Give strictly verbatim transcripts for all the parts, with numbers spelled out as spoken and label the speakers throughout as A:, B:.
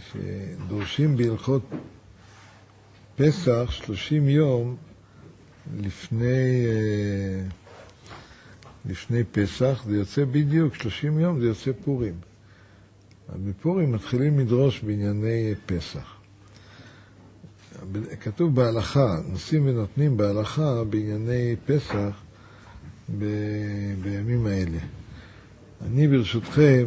A: שדורשים בהלכות פסח שלושים יום לפני, לפני פסח, זה יוצא בדיוק שלושים יום, זה יוצא פורים. אז בפורים מתחילים לדרוש בענייני פסח. כתוב בהלכה, נושאים ונותנים בהלכה בענייני פסח ב... בימים האלה. אני ברשותכם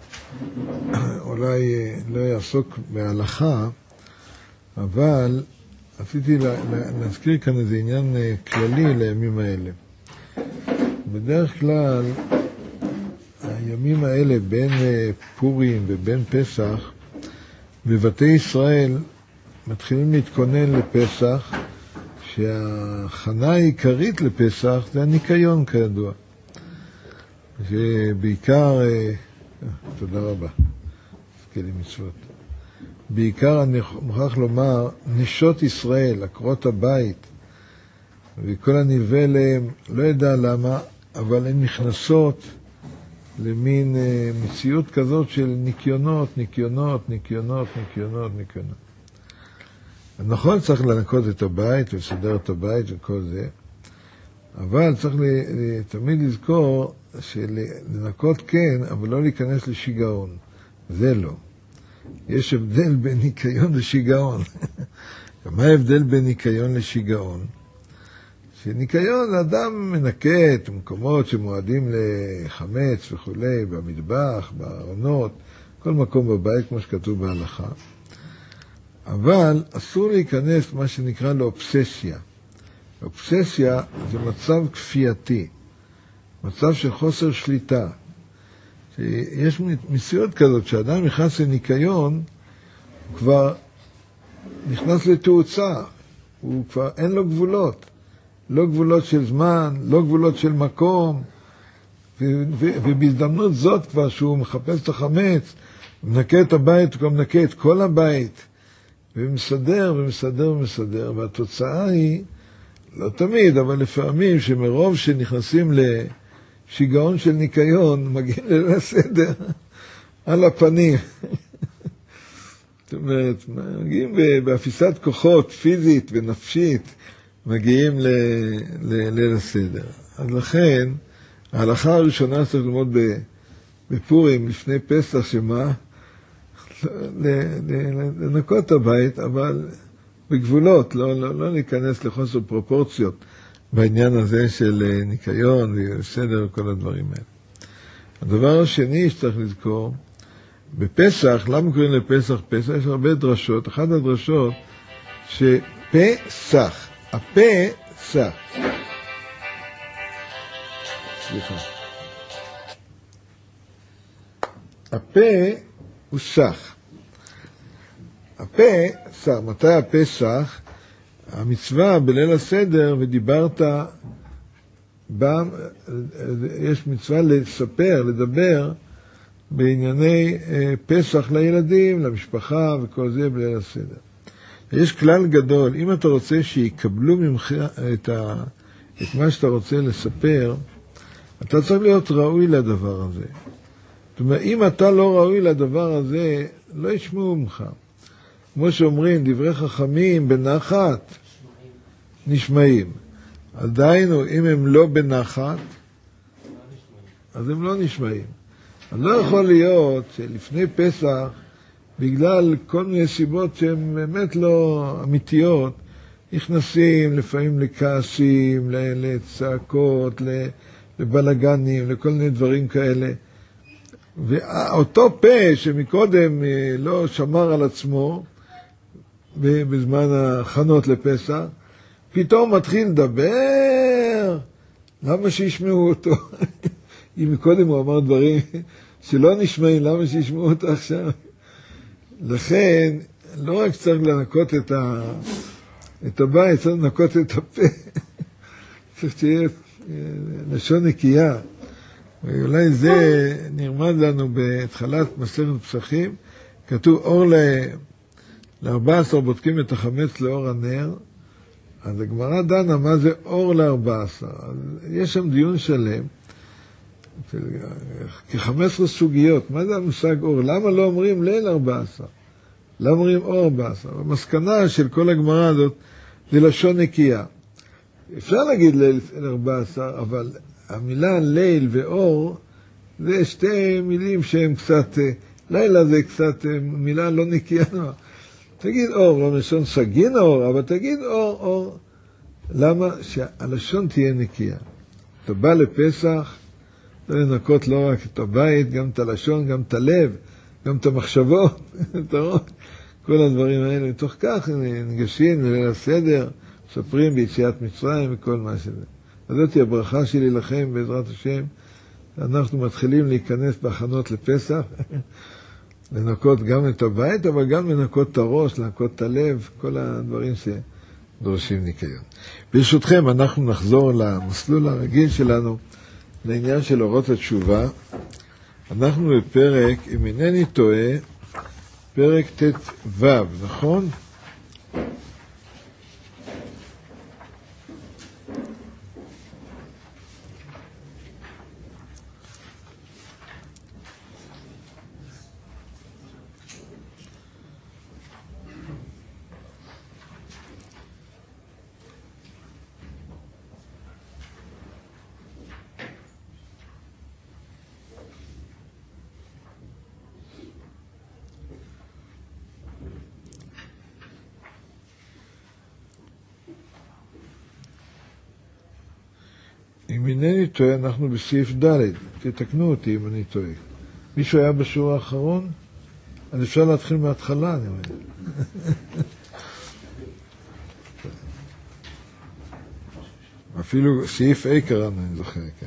A: אולי לא יעסוק בהלכה, אבל רציתי להזכיר כאן איזה עניין כללי לימים האלה. בדרך כלל הימים האלה בין פורים ובין פסח בבתי ישראל מתחילים להתכונן לפסח, שההכנה העיקרית לפסח זה הניקיון כידוע. שבעיקר, תודה רבה, זכילי מצוות. בעיקר אני מוכרח לומר, נשות ישראל, עקרות הבית, וכל הנלווה להם, לא יודע למה, אבל הן נכנסות למין מציאות כזאת של ניקיונות, ניקיונות, ניקיונות, ניקיונות, ניקיונות. נכון, צריך לנקות את הבית ולסדר את הבית וכל זה, אבל צריך תמיד לזכור שלנקות כן, אבל לא להיכנס לשיגעון. זה לא. יש הבדל בין ניקיון לשיגעון. מה ההבדל בין ניקיון לשיגעון? שניקיון, אדם מנקה את מקומות שמועדים לחמץ וכו', במטבח, בארונות, כל מקום בבית, כמו שכתוב בהלכה. אבל אסור להיכנס מה שנקרא לאובססיה. אובססיה זה מצב כפייתי, מצב של חוסר שליטה. יש מציאות כזאת שאדם נכנס לניקיון, הוא כבר נכנס לתאוצה, הוא כבר אין לו גבולות. לא גבולות של זמן, לא גבולות של מקום, ו- ו- ובהזדמנות זאת כבר שהוא מחפש את החמץ, מנקה את הבית, הוא כבר מנקה את כל הבית, ומסדר ומסדר ומסדר, והתוצאה היא, לא תמיד, אבל לפעמים שמרוב שנכנסים לשיגעון של ניקיון, מגיעים ליל הסדר על הפנים. זאת אומרת, מגיעים באפיסת כוחות פיזית ונפשית, מגיעים ליל הסדר. אז לכן, ההלכה הראשונה צריך ללמוד בפורים, לפני פסח, שמה? לנקות את הבית, אבל בגבולות, לא, לא, לא להיכנס לחוסר פרופורציות בעניין הזה של ניקיון וסדר וכל הדברים האלה. הדבר השני שצריך לזכור, בפסח, למה קוראים לפסח פסח? יש הרבה דרשות. אחת הדרשות שפסח, הפסח, סליחה, הפה הוא סך. הפה, סך, מתי הפסח? המצווה בליל הסדר, ודיברת, בא, יש מצווה לספר, לדבר, בענייני פסח לילדים, למשפחה וכל זה בליל הסדר. יש כלל גדול, אם אתה רוצה שיקבלו ממך את, ה, את מה שאתה רוצה לספר, אתה צריך להיות ראוי לדבר הזה. זאת אומרת, אם אתה לא ראוי לדבר הזה, לא ישמעו ממך. כמו שאומרים, דברי חכמים בנחת נשמעים. עדיין, אם הם לא בנחת, אז הם לא נשמעים. אז לא יכול להיות שלפני פסח, בגלל כל מיני סיבות שהן באמת לא אמיתיות, נכנסים לפעמים לכעסים, לצעקות, לבלגנים, לכל מיני דברים כאלה. ואותו פה שמקודם לא שמר על עצמו, בזמן ההכנות לפסח, פתאום מתחיל לדבר, למה שישמעו אותו? אם מקודם הוא אמר דברים שלא נשמעים, למה שישמעו אותו עכשיו? לכן, לא רק צריך לנקות את, ה... את הבית, צריך לנקות את הפה. צריך שיהיה לשון נקייה. ואולי זה נרמד לנו בהתחלת מסכת פסחים. כתוב אור ל-ארבע עשרה בודקים את החמץ לאור הנר. אז הגמרא דנה מה זה אור ל-ארבע עשרה. יש שם דיון שלם. כ-חמש עשרה סוגיות. מה זה המושג אור? למה לא אומרים ליל ארבע עשרה? לא אומרים אור בשר. המסקנה של כל הגמרא הזאת זה לשון נקייה. אפשר להגיד ליל ארבע עשר, אבל המילה ליל ואור זה שתי מילים שהן קצת, לילה זה קצת מילה לא נקייה. תגיד אור, לא לשון סגין אור, אבל תגיד אור, אור. למה? שהלשון תהיה נקייה. אתה בא לפסח, לא לנקות לא רק את הבית, גם את הלשון, גם את הלב, גם את המחשבות, כל הדברים האלה. מתוך כך ניגשים לליל הסדר, מספרים ביציאת מצרים וכל מה שזה. אז זאת היא הברכה שלי לכם בעזרת השם. אנחנו מתחילים להיכנס בהכנות לפסח, לנקות גם את הבית, אבל גם לנקות את הראש, לנקות את הלב, כל הדברים שדורשים ניקיון. ברשותכם, אנחנו נחזור למסלול הרגיל שלנו, לעניין של אורות התשובה. אנחנו בפרק, אם אינני טועה, פרק ט"ו, נכון? אם אינני טועה, אנחנו בסעיף ד', תתקנו אותי אם אני טועה. מישהו היה בשיעור האחרון? אז אפשר להתחיל מההתחלה, אני אומר. אפילו סעיף A קראנו, אני זוכר, כן.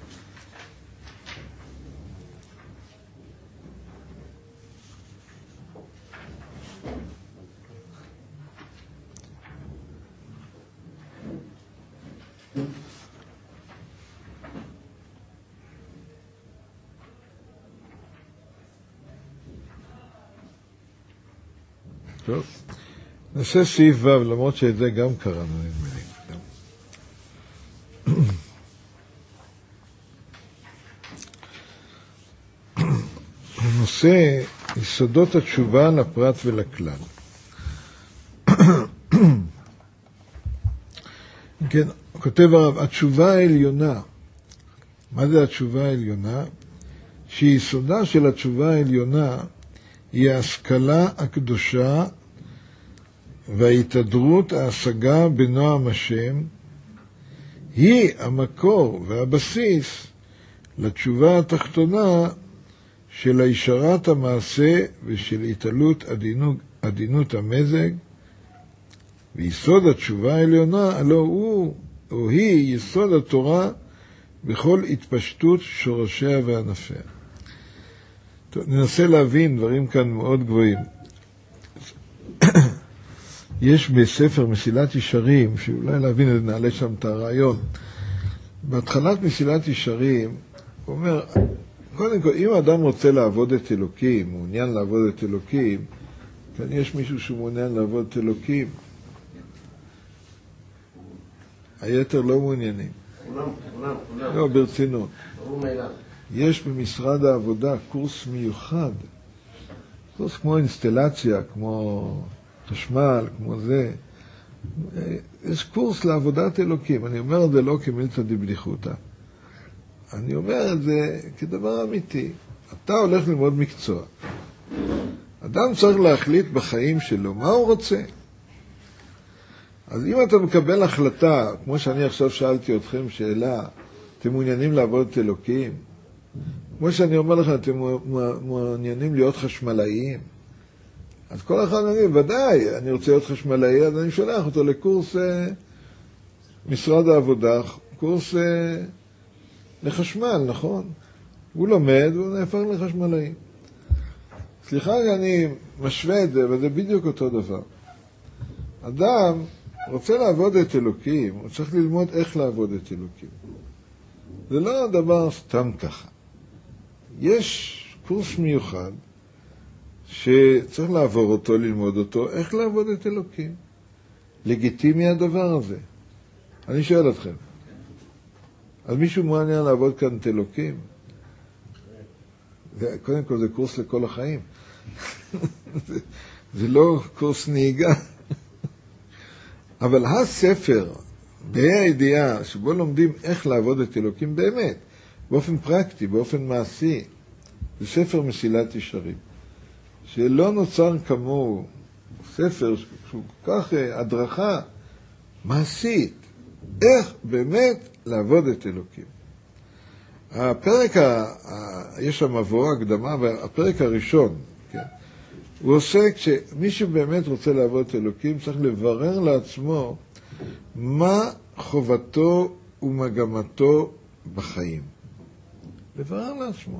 A: טוב, נעשה סעיף ו', למרות שאת זה גם קראנו, נדמה לי. נושא יסודות התשובה לפרט ולכלל. כן, כותב הרב, התשובה העליונה. מה זה התשובה העליונה? שיסודה של התשובה העליונה היא ההשכלה הקדושה וההתהדרות ההשגה בנועם השם, היא המקור והבסיס לתשובה התחתונה של הישרת המעשה ושל התעלות עדינות, עדינות המזג, ויסוד התשובה העליונה הלא הוא או היא יסוד התורה בכל התפשטות שורשיה וענפיה. טוב, ננסה להבין דברים כאן מאוד גבוהים. יש בספר מסילת ישרים, שאולי להבין את זה, נעלה שם את הרעיון. בהתחלת מסילת ישרים, הוא אומר, קודם כל, אם האדם רוצה לעבוד את אלוקים, מעוניין לעבוד את אלוקים, כאן יש מישהו שמעוניין לעבוד את אלוקים, היתר לא מעוניינים. כולם, כולם, כולם. לא, ברצינות. יש במשרד העבודה קורס מיוחד, קורס כמו אינסטלציה, כמו חשמל, כמו זה. יש קורס לעבודת אלוקים. אני אומר את זה לא כמילתא דבדיחותא. אני אומר את זה כדבר אמיתי. אתה הולך ללמוד מקצוע. אדם צריך להחליט בחיים שלו מה הוא רוצה. אז אם אתה מקבל החלטה, כמו שאני עכשיו שאלתי אתכם שאלה, אתם מעוניינים לעבוד את אלוקים? כמו שאני אומר לכם, אתם מעוניינים להיות חשמלאיים? אז כל אחד נגיד, ודאי, אני רוצה להיות חשמלאי, אז אני שולח אותו לקורס אה, משרד העבודה, קורס אה, לחשמל, נכון? הוא לומד והוא נהפך לחשמלאי. סליחה, אני משווה את זה, וזה בדיוק אותו דבר. אדם רוצה לעבוד את אלוקים, הוא צריך ללמוד איך לעבוד את אלוקים. זה לא דבר סתם ככה. יש קורס מיוחד שצריך לעבור אותו, ללמוד אותו, איך לעבוד את אלוקים. לגיטימי הדבר הזה. אני שואל אתכם, אז מישהו מעוניין לעבוד כאן את אלוקים? זה, קודם כל זה קורס לכל החיים. זה, זה לא קורס נהיגה. אבל הספר, בה"א הידיעה, שבו לומדים איך לעבוד את אלוקים באמת, באופן פרקטי, באופן מעשי, זה ספר מסילת ישרים, שלא נוצר כמוהו, ספר שהוא כל כך הדרכה מעשית, איך באמת לעבוד את אלוקים. הפרק, ה... יש שם מבוא, הקדמה, והפרק הראשון, כן? הוא עוסק שמי שבאמת רוצה לעבוד את אלוקים צריך לברר לעצמו מה חובתו ומגמתו בחיים. לברר לעצמו.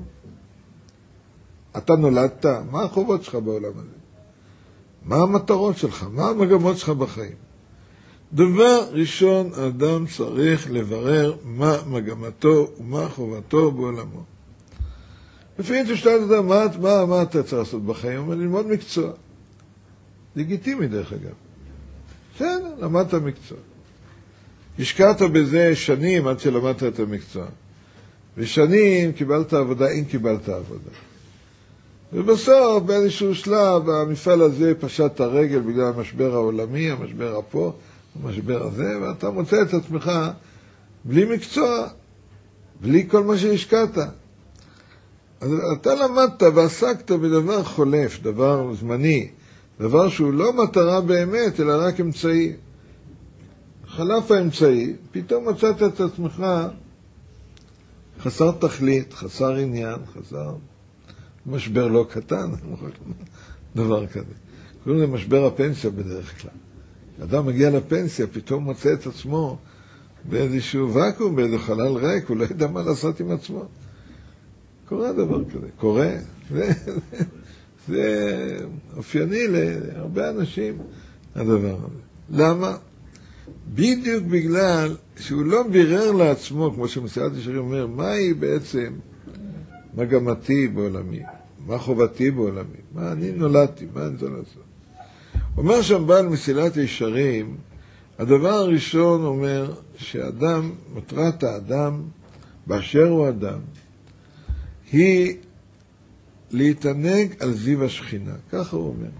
A: אתה נולדת, מה החובות שלך בעולם הזה? מה המטרות שלך? מה המגמות שלך בחיים? דבר ראשון, האדם צריך לברר מה מגמתו ומה חובתו בעולמו. לפעמים תשאל אותה, מה, מה, מה אתה צריך לעשות בחיים? הוא אומר, ללמוד מקצוע. לגיטימי דרך אגב. בסדר, למדת מקצוע. השקעת בזה שנים עד שלמדת את המקצוע. ושנים קיבלת עבודה, אם קיבלת עבודה. ובסוף, באיזשהו שלב, המפעל הזה פשט את הרגל בגלל המשבר העולמי, המשבר הפה, המשבר הזה, ואתה מוצא את עצמך בלי מקצוע, בלי כל מה שהשקעת. אז אתה למדת ועסקת בדבר חולף, דבר זמני, דבר שהוא לא מטרה באמת, אלא רק אמצעי. חלף האמצעי, פתאום מצאת את עצמך חסר תכלית, חסר עניין, חסר משבר לא קטן, דבר כזה. קוראים לזה משבר הפנסיה בדרך כלל. אדם מגיע לפנסיה, פתאום מוצא את עצמו באיזשהו וקום, באיזה חלל ריק, הוא לא יודע מה לעשות עם עצמו. קורה דבר כזה, קורה. זה, זה, זה אופייני להרבה אנשים, הדבר הזה. למה? בדיוק בגלל שהוא לא בירר לעצמו, כמו שמסילת ישרים אומר, מהי בעצם מגמתי בעולמי, מה חובתי בעולמי, מה אני נולדתי, מה אני צריך לעשות. אומר שם בעל מסילת ישרים, הדבר הראשון אומר שאדם, מטרת האדם, באשר הוא אדם, היא להתענג על זיו השכינה. ככה הוא אומר.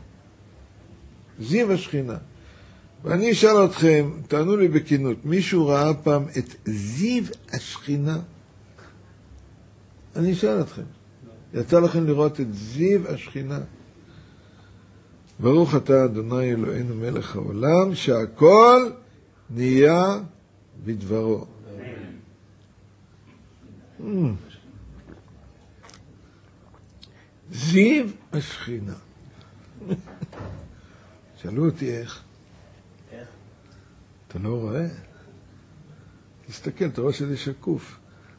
A: זיו השכינה. ואני אשאל אתכם, תענו לי בכנות, מישהו ראה פעם את זיו השכינה? אני אשאל אתכם. יצא לכם לראות את זיו השכינה? ברוך אתה אדוני אלוהינו מלך העולם, שהכל נהיה בדברו. זיו השכינה. שאלו אותי איך. איך? אתה לא רואה? תסתכל, אתה רואה שזה שקוף.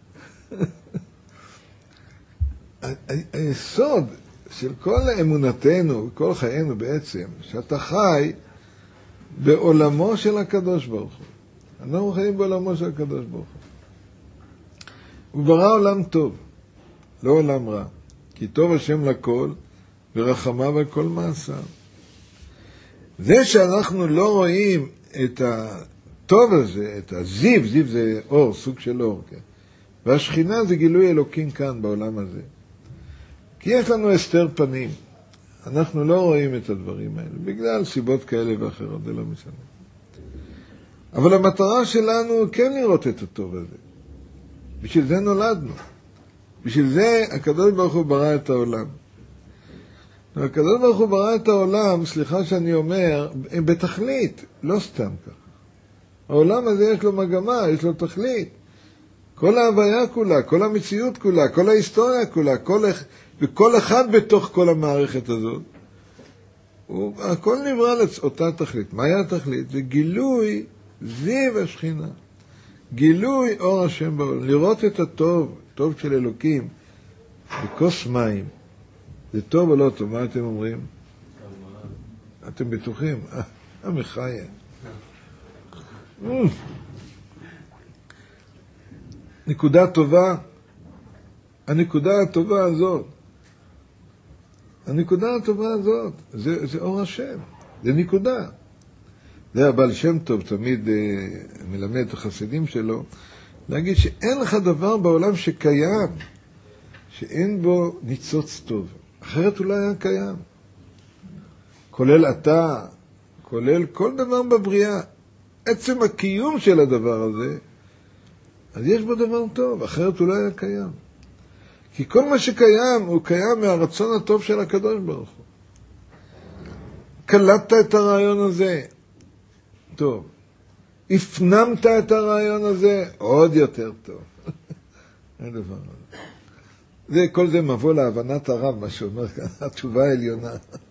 A: היסוד של כל אמונתנו, כל חיינו בעצם, שאתה חי בעולמו של הקדוש ברוך הוא. אנחנו חיים בעולמו של הקדוש ברוך הוא. הוא ברא עולם טוב, לא עולם רע. כי טוב השם לכל, ורחמיו על כל מעשיו. זה שאנחנו לא רואים את הטוב הזה, את הזיו, זיו זה אור, סוג של אור, כן? והשכינה זה גילוי אלוקים כאן בעולם הזה. כי יש לנו הסתר פנים. אנחנו לא רואים את הדברים האלה, בגלל סיבות כאלה ואחרות, זה לא משנה. אבל המטרה שלנו כן לראות את הטוב הזה. בשביל זה נולדנו. בשביל זה הקדוש ברוך הוא ברא את העולם. הקדוש ברוך הוא ברא את העולם, סליחה שאני אומר, בתכלית, לא סתם ככה. העולם הזה יש לו מגמה, יש לו תכלית. כל ההוויה כולה, כל המציאות כולה, כל ההיסטוריה כולה, כל, וכל אחד בתוך כל המערכת הזאת, הוא, הכל נברא לאותה תכלית. מה היה התכלית? זה גילוי זיו השכינה. גילוי אור השם בעולם. לראות את הטוב, טוב של אלוקים, בכוס מים. זה טוב או לא טוב? מה אתם אומרים? אתם בטוחים? אה, המחיה. נקודה טובה. הנקודה הטובה הזאת. הנקודה הטובה הזאת. זה, זה אור השם. זה נקודה. זה הבעל שם טוב תמיד אה, מלמד את החסידים שלו, להגיד שאין לך דבר בעולם שקיים, שאין בו ניצוץ טוב. אחרת אולי היה קיים. כולל אתה, כולל כל דבר בבריאה, עצם הקיום של הדבר הזה, אז יש בו דבר טוב, אחרת הוא לא היה קיים. כי כל מה שקיים, הוא קיים מהרצון הטוב של הקדוש ברוך הוא. קלטת את הרעיון הזה, טוב. הפנמת את הרעיון הזה, עוד יותר טוב. אין דבר הזה. זה, כל זה מבוא להבנת הרב, מה שאומר כאן, התשובה העליונה.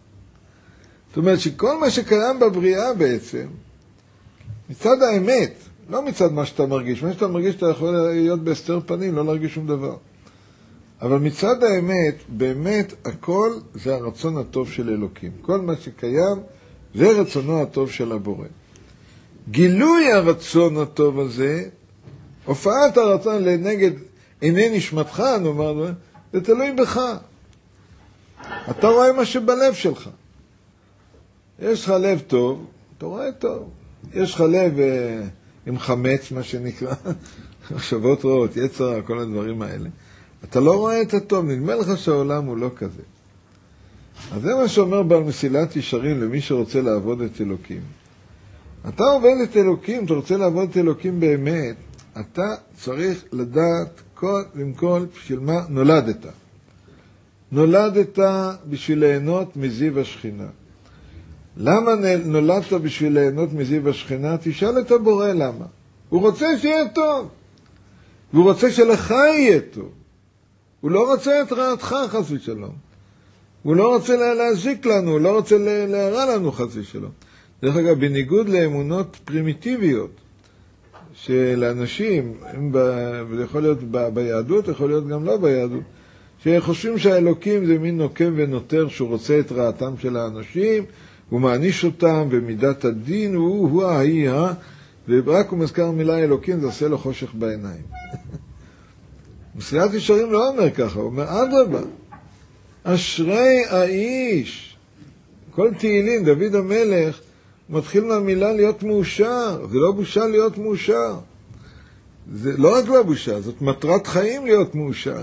A: זאת אומרת שכל מה שקיים בבריאה בעצם, מצד האמת, לא מצד מה שאתה מרגיש. מה שאתה מרגיש אתה יכול להיות בהסתר פנים, לא להרגיש שום דבר. אבל מצד האמת, באמת הכל זה הרצון הטוב של אלוקים. כל מה שקיים זה רצונו הטוב של הבורא. גילוי הרצון הטוב הזה, הופעת הרצון לנגד עיני נשמתך, נאמר, זה תלוי בך. אתה רואה מה שבלב שלך. יש לך לב טוב, אתה רואה טוב. יש לך לב אה, עם חמץ, מה שנקרא, מחשבות רעות, יצר, כל הדברים האלה. אתה לא רואה את הטוב, נדמה לך שהעולם הוא לא כזה. אז זה מה שאומר בעל מסילת ישרים למי שרוצה לעבוד את אלוקים. אתה עובד את אלוקים, אתה רוצה לעבוד את אלוקים באמת, אתה צריך לדעת קודם כל בשביל מה נולדת. נולדת בשביל ליהנות מזיו השכינה. למה נולדת בשביל ליהנות מזיו השכינה? תשאל את הבורא למה. הוא רוצה שיהיה טוב. והוא רוצה שלך יהיה טוב. הוא לא רוצה את רעתך חס ושלום. הוא לא רוצה להזיק לנו, הוא לא רוצה להרע לנו חס ושלום. דרך אגב, בניגוד לאמונות פרימיטיביות של אנשים, וזה יכול להיות ביהדות, יכול להיות גם לא ביהדות, שחושבים שהאלוקים זה מין נוקם ונותר שהוא רוצה את רעתם של האנשים, הוא מעניש אותם במידת הדין, הוא הוא ההיא, ורק הוא מזכר מילה אלוקים, זה עושה לו חושך בעיניים. מסילת ישרים לא אומר ככה, הוא אומר, אדרבה, אשרי האיש. כל תהילים, דוד המלך, מתחיל מהמילה להיות מאושר. זה לא בושה להיות מאושר. זה לא רק לא בושה, זאת מטרת חיים להיות מאושר.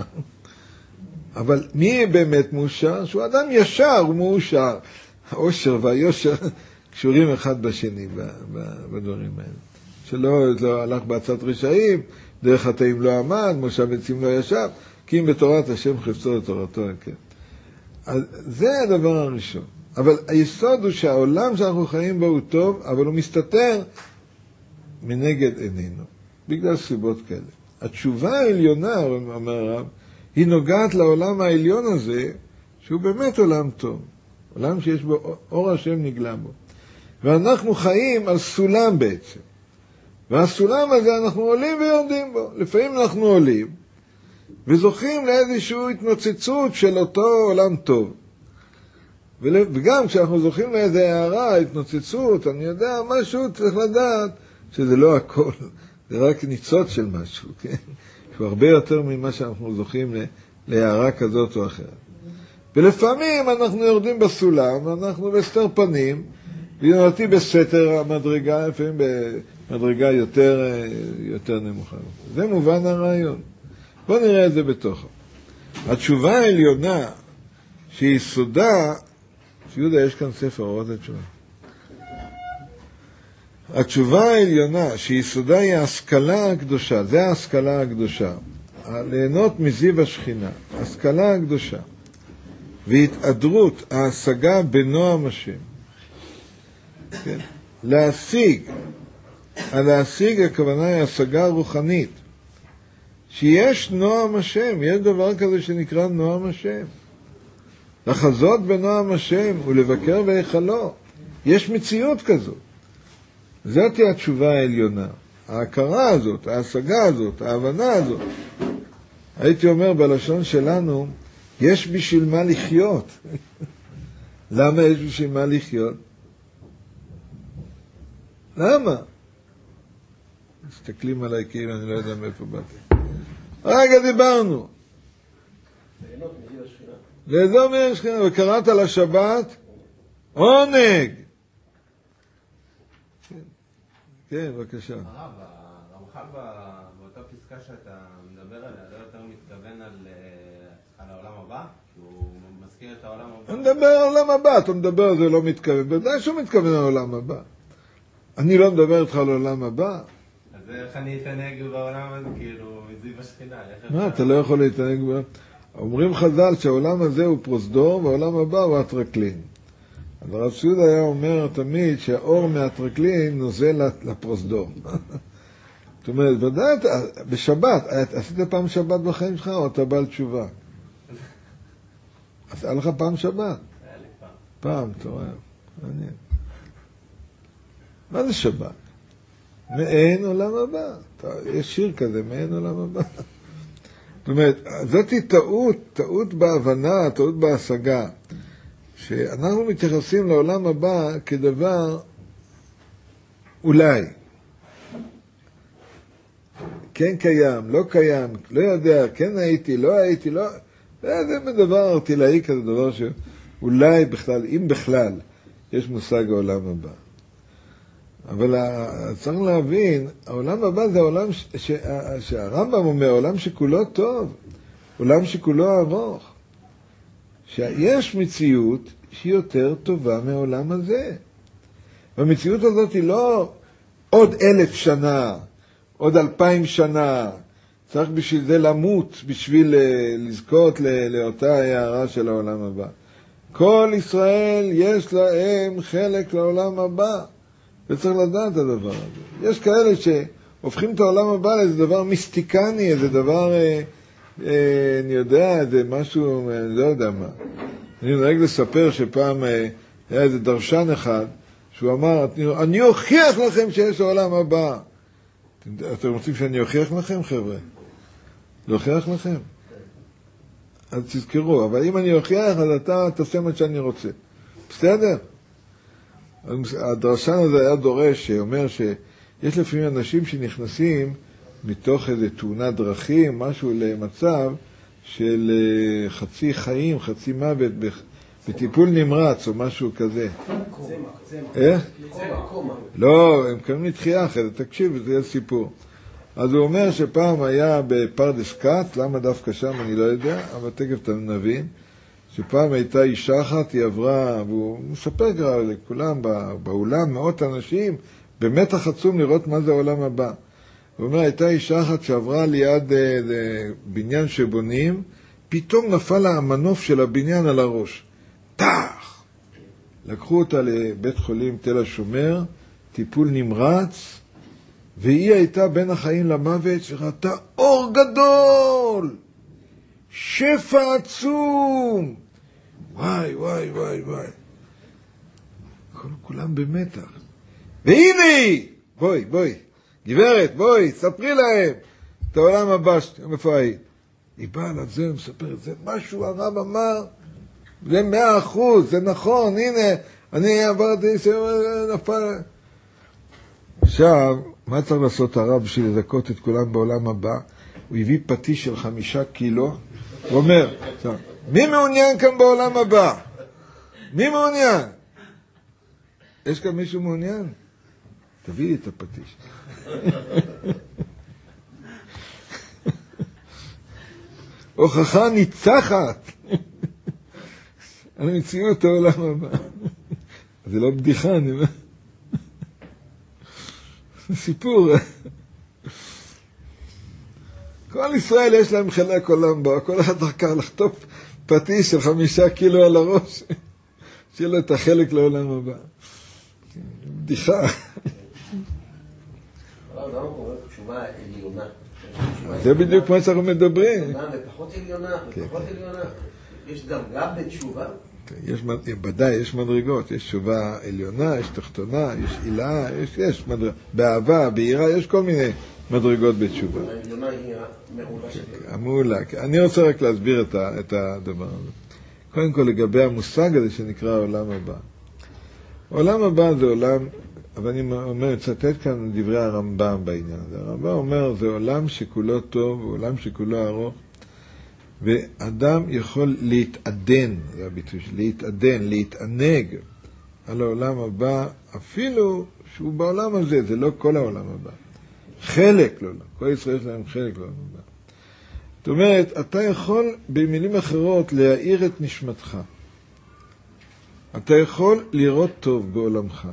A: אבל מי באמת מאושר? שהוא אדם ישר, הוא מאושר. האושר והיושר קשורים אחד בשני בדברים האלה. שלא לא הלך בעצת רשעים, דרך חטאים לא עמד, מושב עצים לא ישב, כי אם בתורת השם חפצו לתורתו. כן. אז זה הדבר הראשון. אבל היסוד הוא שהעולם שאנחנו חיים בו הוא טוב, אבל הוא מסתתר מנגד עינינו, בגלל סיבות כאלה. התשובה העליונה, אומר הרב, היא נוגעת לעולם העליון הזה, שהוא באמת עולם טוב. עולם שיש בו, אור השם נגלה בו. ואנחנו חיים על סולם בעצם. והסולם הזה אנחנו עולים ויורדים בו. לפעמים אנחנו עולים, וזוכים לאיזושהי התנוצצות של אותו עולם טוב. וגם כשאנחנו זוכים לאיזו הערה, התנוצצות, אני יודע, משהו צריך לדעת שזה לא הכל. זה רק ניצוץ של משהו, כן? שהוא הרבה יותר ממה שאנחנו זוכים להערה כזאת או אחרת. ולפעמים אנחנו יורדים בסולם, אנחנו בסתר פנים, ויונתי בסתר המדרגה, לפעמים במדרגה יותר, יותר נמוכה. זה מובן הרעיון. בואו נראה את זה בתוכו. התשובה העליונה שהיא סודה, שיהודה יש כאן ספר, עוד התשובה. התשובה העליונה שהיא סודה היא ההשכלה הקדושה, זה ההשכלה הקדושה. ליהנות מזיו השכינה, השכלה הקדושה. והתעדרות, ההשגה בנועם השם. כן? להשיג, להשיג הכוונה היא השגה רוחנית. שיש נועם השם, יש דבר כזה שנקרא נועם השם. לחזות בנועם השם ולבקר בהיכלו. יש מציאות כזאת. זאת היא התשובה העליונה. ההכרה הזאת, ההשגה הזאת, ההבנה הזאת. הייתי אומר בלשון שלנו, יש בשביל מה לחיות. למה יש בשביל מה לחיות? למה? מסתכלים עליי כאילו אני לא יודע מאיפה באתי. רגע דיברנו. ליהנות מזיו השכינה. ליהנות מזיו השכינה. וקראת לשבת עונג. כן, כן, בבקשה.
B: הרב, הרמח"ל באותה פסקה שאתה מדבר עליה, לא יותר מתכוון על, על העולם הבא? שהוא מזכיר מזכיר את העולם הבא.
A: אני מדבר על העולם הבא, אתה מדבר על זה לא מתכוון, בוודאי שהוא מתכוון על העולם הבא. אני לא מדבר איתך על העולם הבא.
B: אז איך אני אתענג בעולם הזה, כאילו, מזיו השכינה?
A: מה, אתה לא יכול להתענג בעולם? אומרים חז"ל שהעולם הזה הוא פרוזדור, והעולם הבא הוא הטרקלין. אז הרב ציודה היה אומר תמיד שהאור מהטרקלין נוזל לפרוזדור. זאת אומרת, ודאי, בשבת, עשית פעם שבת בחיים שלך או אתה בעל תשובה? אז היה לך פעם שבת?
B: היה לי פעם.
A: פעם, אתה רואה, מעניין. מה זה שבת? מעין עולם הבא. יש שיר כזה, מעין עולם הבא. זאת אומרת, זאת היא טעות, טעות בהבנה, טעות בהשגה. שאנחנו מתייחסים לעולם הבא כדבר אולי. כן קיים, לא קיים, לא יודע, כן הייתי, לא הייתי, לא... זה דבר ארטילאי כזה, דבר שאולי בכלל, אם בכלל, יש מושג העולם הבא. אבל צריך להבין, העולם הבא זה העולם ש... ש... שהרמב"ם אומר, העולם שכולו טוב, עולם שכולו ארוך. שיש מציאות שהיא יותר טובה מהעולם הזה. והמציאות הזאת היא לא עוד אלף שנה, עוד אלפיים שנה, צריך בשביל זה למות, בשביל לזכות לאותה הערה של העולם הבא. כל ישראל יש להם חלק לעולם הבא, וצריך לדעת את הדבר הזה. יש כאלה שהופכים את העולם הבא לאיזה דבר מיסטיקני, איזה דבר, אה, אה, אני יודע, איזה משהו, אני לא יודע מה. אני נוהג לספר שפעם אה, היה איזה דרשן אחד, שהוא אמר, אני אוכיח לכם שיש העולם הבא. אתם רוצים שאני אוכיח לכם, חבר'ה? להוכיח לכם? אז תזכרו, אבל אם אני אוכיח, אז אתה תעשה מה שאני רוצה. בסדר? הדרשן הזה היה דורש, שאומר שיש לפעמים אנשים שנכנסים מתוך איזו תאונת דרכים, משהו למצב של חצי חיים, חצי מוות, בטיפול נמרץ או משהו כזה. אה? לא, הם קמים לתחייה אחרת, תקשיב, זה סיפור. אז הוא אומר שפעם היה בפרדס כץ, למה דווקא שם אני לא יודע, אבל תכף אתה נבין, שפעם הייתה אישה אחת, היא עברה, והוא מספר כבר לכולם באולם, מאות אנשים, במתח עצום לראות מה זה העולם הבא. הוא אומר, הייתה אישה אחת שעברה ליד בניין שבונים, פתאום נפל לה המנוף של הבניין על הראש. טח! לקחו אותה לבית חולים תל השומר, טיפול נמרץ, והיא הייתה בין החיים למוות, שראתה אור גדול, שפע עצום. וואי, וואי, וואי, וואי. כולם במתח. והנה היא! בואי, בואי. גברת, בואי, ספרי להם את העולם הבא, איפה היית? היא באה לזה ומספרת, זה משהו הרב אמר, זה מאה אחוז, זה נכון, הנה, אני עברתי, נפל. עכשיו, מה צריך לעשות הרב בשביל לזכות את כולם בעולם הבא? הוא הביא פטיש של חמישה קילו, הוא אומר, מי מעוניין כאן בעולם הבא? מי מעוניין? יש כאן מישהו מעוניין? תביא לי את הפטיש. הוכחה ניצחת על מציאות העולם הבא. זה לא בדיחה, אני אומר. סיפור. כל ישראל יש להם חלק עולם בא, כל אחד דרכה לחטוף פטיש של חמישה קילו על הראש, שיהיה לו את החלק לעולם הבא. בדיחה. זה בדיוק מה שאנחנו מדברים.
C: ופחות עליונה, ופחות עליונה. יש דרגה בתשובה?
A: בוודאי, יש מדרגות. יש תשובה עליונה, יש תחתונה, יש עילה, יש מדרגות. באהבה, בעירה, יש כל מיני מדרגות בתשובה.
C: העליונה היא המעולה שלי.
A: המעולה. אני רוצה רק להסביר את הדבר הזה. קודם כל, לגבי המושג הזה שנקרא העולם הבא. העולם הבא זה עולם, אבל אני אומר, צטט כאן דברי הרמב"ם בעניין הזה. הרמב"ם אומר, זה עולם שכולו טוב, עולם שכולו ארוך, ואדם יכול להתעדן, זה הביטוי, להתעדן, להתענג על העולם הבא, אפילו שהוא בעולם הזה, זה לא כל העולם הבא. חלק לעולם, כל ישראל יש להם חלק לעולם הבא. זאת אומרת, אתה יכול במילים אחרות להאיר את נשמתך. אתה יכול לראות טוב בעולמך.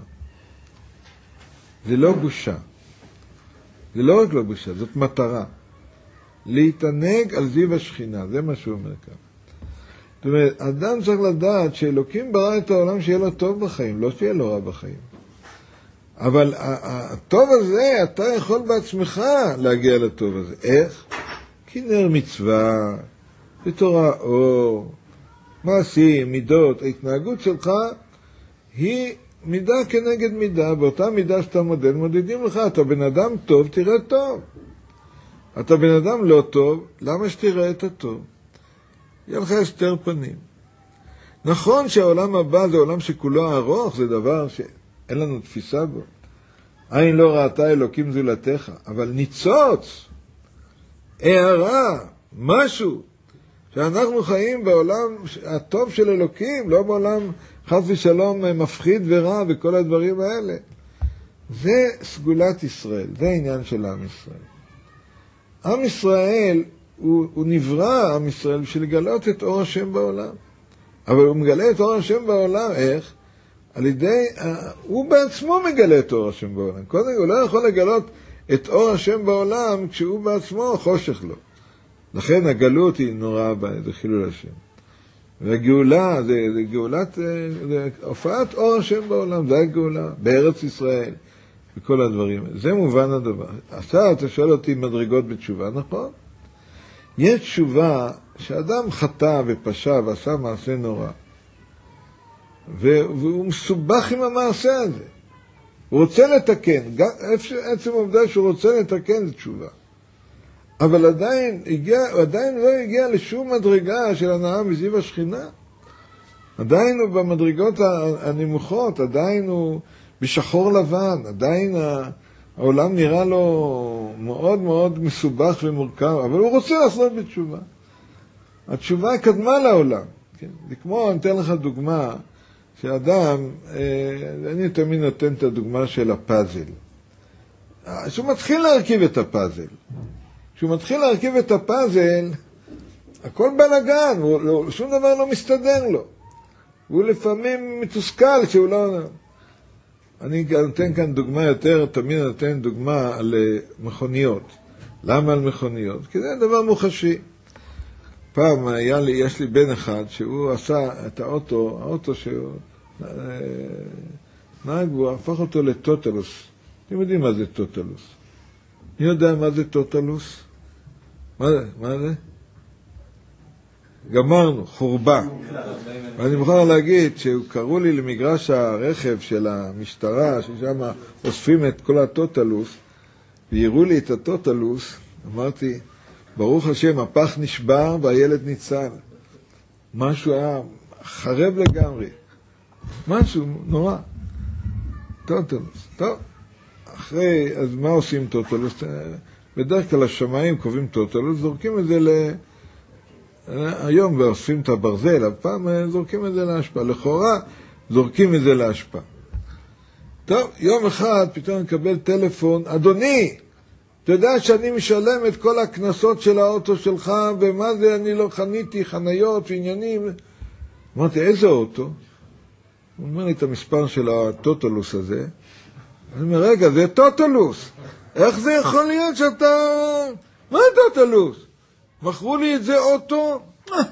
A: זה לא בושה. זה לא רק לא בושה, זאת מטרה. להתענג על זיו השכינה, זה מה שהוא אומר כאן. זאת אומרת, אדם צריך לדעת שאלוקים ברא את העולם שיהיה לו טוב בחיים, לא שיהיה לו רע בחיים. אבל הטוב הזה, אתה יכול בעצמך להגיע לטוב הזה. איך? כי נר מצווה, בתורה אור, מעשים, מידות, ההתנהגות שלך היא מידה כנגד מידה, באותה מידה שאתה מודד, מודדים לך, אתה בן אדם טוב, תראה טוב. אתה בן אדם לא טוב, למה שתראה את הטוב? יהיה לך הסתר פנים. נכון שהעולם הבא זה עולם שכולו ארוך, זה דבר שאין לנו תפיסה בו. עין לא ראתה אלוקים זולתך, אבל ניצוץ, הערה, משהו, שאנחנו חיים בעולם הטוב של אלוקים, לא בעולם חס ושלום מפחיד ורע וכל הדברים האלה. זה סגולת ישראל, זה העניין של עם ישראל. עם ישראל, הוא, הוא נברא, עם ישראל, בשביל לגלות את אור השם בעולם. אבל הוא מגלה את אור השם בעולם, איך? על ידי, הוא בעצמו מגלה את אור השם בעולם. קודם הוא לא יכול לגלות את אור השם בעולם כשהוא בעצמו חושך לו. לכן הגלות היא נוראה, זה חילול השם. והגאולה, זה, זה גאולת, זה הופעת אור השם בעולם, זה הגאולה, בארץ ישראל, וכל הדברים. זה מובן הדבר. עכשיו אתה שואל אותי מדרגות בתשובה, נכון? יש תשובה שאדם חטא ופשע ועשה מעשה נורא, והוא מסובך עם המעשה הזה. הוא רוצה לתקן, עצם העובדה שהוא רוצה לתקן זה תשובה. אבל עדיין, הגיע, עדיין לא הגיע לשום מדרגה של הנאה מזיו השכינה. עדיין הוא במדרגות הנמוכות, עדיין הוא בשחור לבן, עדיין העולם נראה לו מאוד מאוד מסובך ומורכב, אבל הוא רוצה לעשות בתשובה. התשובה קדמה לעולם. כן? זה כמו, אני אתן לך דוגמה, שאדם, אני תמיד נותן את הדוגמה של הפאזל. שהוא מתחיל להרכיב את הפאזל. כשהוא מתחיל להרכיב את הפאזל, הכל בלגן, הוא, שום דבר לא מסתדר לו. הוא לפעמים מתוסכל שהוא לא... אני נותן כאן דוגמה יותר, תמיד נותן דוגמה על מכוניות. למה על מכוניות? כי זה דבר מוחשי. פעם היה לי, יש לי בן אחד שהוא עשה את האוטו, האוטו שהוא נהג, הוא הפך אותו לטוטלוס. אתם יודעים מה זה טוטלוס? אני יודע מה זה טוטלוס? מה זה? מה זה? גמרנו, חורבה. ואני מוכרח להגיד שקראו לי למגרש הרכב של המשטרה, ששם אוספים את כל הטוטלוס, ויראו לי את הטוטלוס, אמרתי, ברוך השם, הפח נשבר והילד ניצל. משהו היה חרב לגמרי. משהו נורא. טוטלוס. טוב. אחרי, אז מה עושים טוטלוס? בדרך כלל השמיים קובעים טוטלוס, זורקים את זה ל... היום ואוספים את הברזל, הפעם זורקים את זה להשפעה. לכאורה זורקים את זה להשפעה. טוב, יום אחד פתאום נקבל טלפון, אדוני, אתה יודע שאני משלם את כל הכנסות של האוטו שלך, ומה זה אני לא חניתי, חניות ועניינים. אמרתי, איזה אוטו? הוא אומר לי את המספר של הטוטלוס הזה. אני אומר, רגע, זה טוטלוס. איך זה יכול להיות שאתה... מה טוטלוס? מכרו לי את זה אוטו?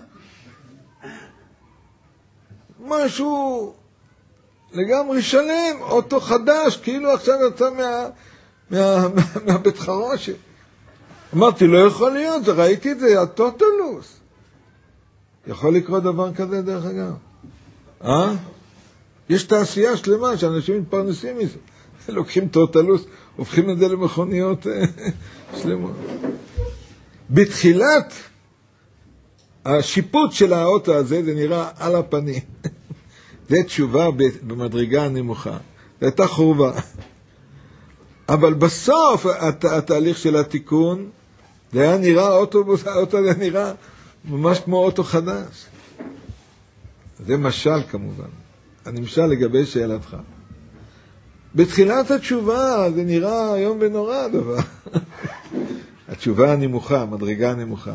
A: משהו לגמרי שלם, אוטו חדש, כאילו עכשיו יצא מה... מה... מה... מהבית חרושת. אמרתי, לא יכול להיות, זה ראיתי את זה, הטוטלוס. יכול לקרות דבר כזה דרך אגב. אה? יש תעשייה שלמה שאנשים מתפרנסים מזה. לוקחים טוטלוס, הופכים את זה למכוניות שלמות. בתחילת השיפוט של האוטו הזה, זה נראה על הפנים. זה תשובה במדרגה הנמוכה. זה הייתה חורבה. אבל בסוף הת, התהליך של התיקון, זה היה נראה אוטובוס, האוטו היה נראה ממש כמו אוטו חדש. זה משל כמובן. הנמשל לגבי שאלתך. בתחילת התשובה זה נראה היום ונורא הדבר. התשובה הנמוכה, המדרגה הנמוכה.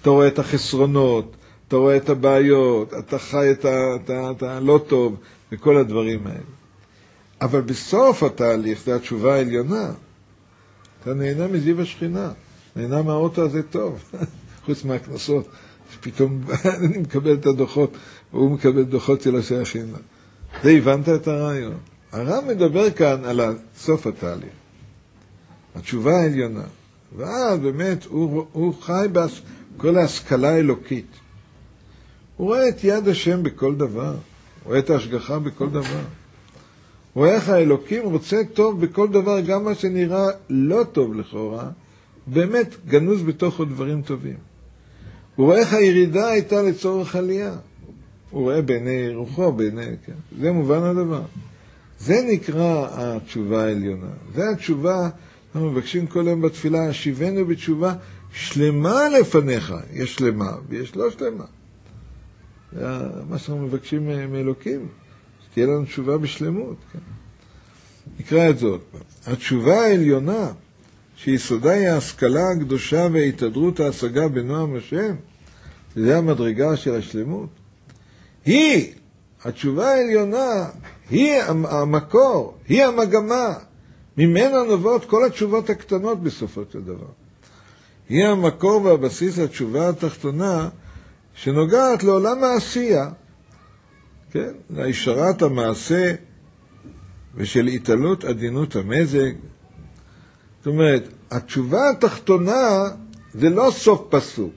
A: אתה רואה את החסרונות, אתה רואה את הבעיות, אתה חי את ה- את ה- את הלא טוב, וכל הדברים האלה. אבל בסוף התהליך זה התשובה העליונה. אתה נהנה מזיו השכינה, נהנה מהאוטו הזה טוב, חוץ מהכנסות, שפתאום אני מקבל את הדוחות, והוא מקבל דוחות של השייכים. זה הבנת את הרעיון. הרב מדבר כאן על סוף התהליך, התשובה העליונה. ואז באמת הוא, הוא חי בכל ההשכלה האלוקית. הוא רואה את יד השם בכל דבר, הוא רואה את ההשגחה בכל דבר. הוא רואה איך האלוקים רוצה טוב בכל דבר, גם מה שנראה לא טוב לכאורה, באמת גנוז בתוכו דברים טובים. הוא רואה איך הירידה הייתה לצורך עלייה. הוא רואה בעיני רוחו, בעיני, כן. זה מובן הדבר. זה נקרא התשובה העליונה. זה התשובה, אנחנו מבקשים כל יום בתפילה, השיבנו בתשובה שלמה לפניך. יש שלמה ויש לא שלמה. זה מה שאנחנו מבקשים מאלוקים. שתהיה לנו תשובה בשלמות. כן. נקרא את זאת. התשובה העליונה, שיסודה היא ההשכלה הקדושה וההתהדרות ההשגה בנועם השם, זה המדרגה של השלמות. היא, התשובה העליונה, היא המקור, היא המגמה, ממנה נובעות כל התשובות הקטנות בסופו של דבר. היא המקור והבסיס לתשובה התחתונה, שנוגעת לעולם העשייה, כן? להישרת המעשה ושל התעלות עדינות המזג. זאת אומרת, התשובה התחתונה זה לא סוף פסוק.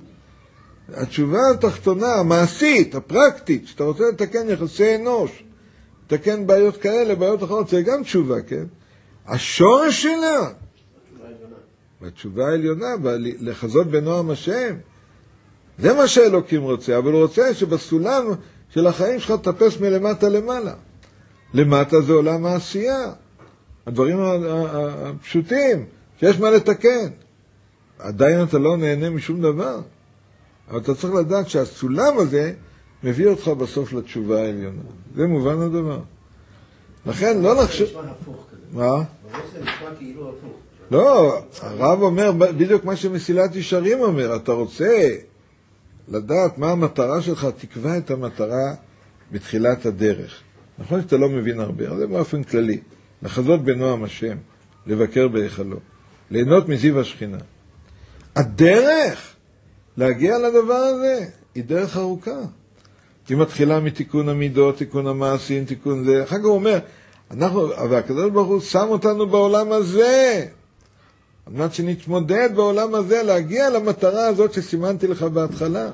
A: התשובה התחתונה, המעשית, הפרקטית, שאתה רוצה לתקן יחסי אנוש, לתקן בעיות כאלה, בעיות אחרות, זה גם תשובה, כן? השורש שלה, בתשובה העליונה, לחזות בנועם השם, זה מה שאלוקים רוצה, אבל הוא רוצה שבסולם של החיים שלך תטפס מלמטה למעלה. למטה זה עולם העשייה, הדברים הפשוטים, שיש מה לתקן. עדיין אתה לא נהנה משום דבר, אבל אתה צריך לדעת שהסולם הזה מביא אותך בסוף לתשובה העליונה. זה מובן הדבר. לכן לא לחשוב...
C: זה נשמע הפוך כזה.
A: מה?
C: זה נשמע כאילו הפוך.
A: לא, הרב אומר בדיוק מה שמסילת ישרים אומר. אתה רוצה לדעת מה המטרה שלך, תקבע את המטרה בתחילת הדרך. נכון שאתה לא מבין הרבה, זה באופן כללי. לחזות בנועם השם, לבקר בהיכלו, ליהנות מזיו השכינה. הדרך להגיע לדבר הזה היא דרך ארוכה. היא מתחילה מתיקון המידות, תיקון המעשים, תיקון זה. אחר כך הוא אומר, אנחנו, והקדוש ברוך הוא שם אותנו בעולם הזה, על מנת שנתמודד בעולם הזה, להגיע למטרה הזאת שסימנתי לך בהתחלה.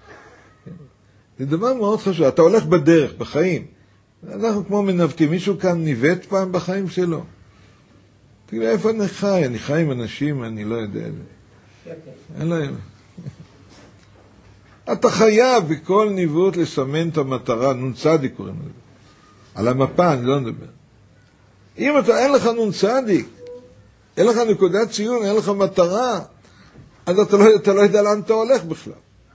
A: זה דבר מאוד חשוב. אתה הולך בדרך, בחיים. אנחנו כמו מנווטים. מישהו כאן ניווט פעם בחיים שלו? תגיד, איפה אני חי? אני חי עם אנשים, אני לא יודע. אין להם. אתה חייב בכל ניווט לסמן את המטרה, נון צדיק קוראים לזה. על המפה, אני לא מדבר. אם אתה, אין לך נון צדיק, אין לך נקודת ציון, אין לך מטרה, אז אתה לא, אתה לא יודע לאן אתה הולך בכלל.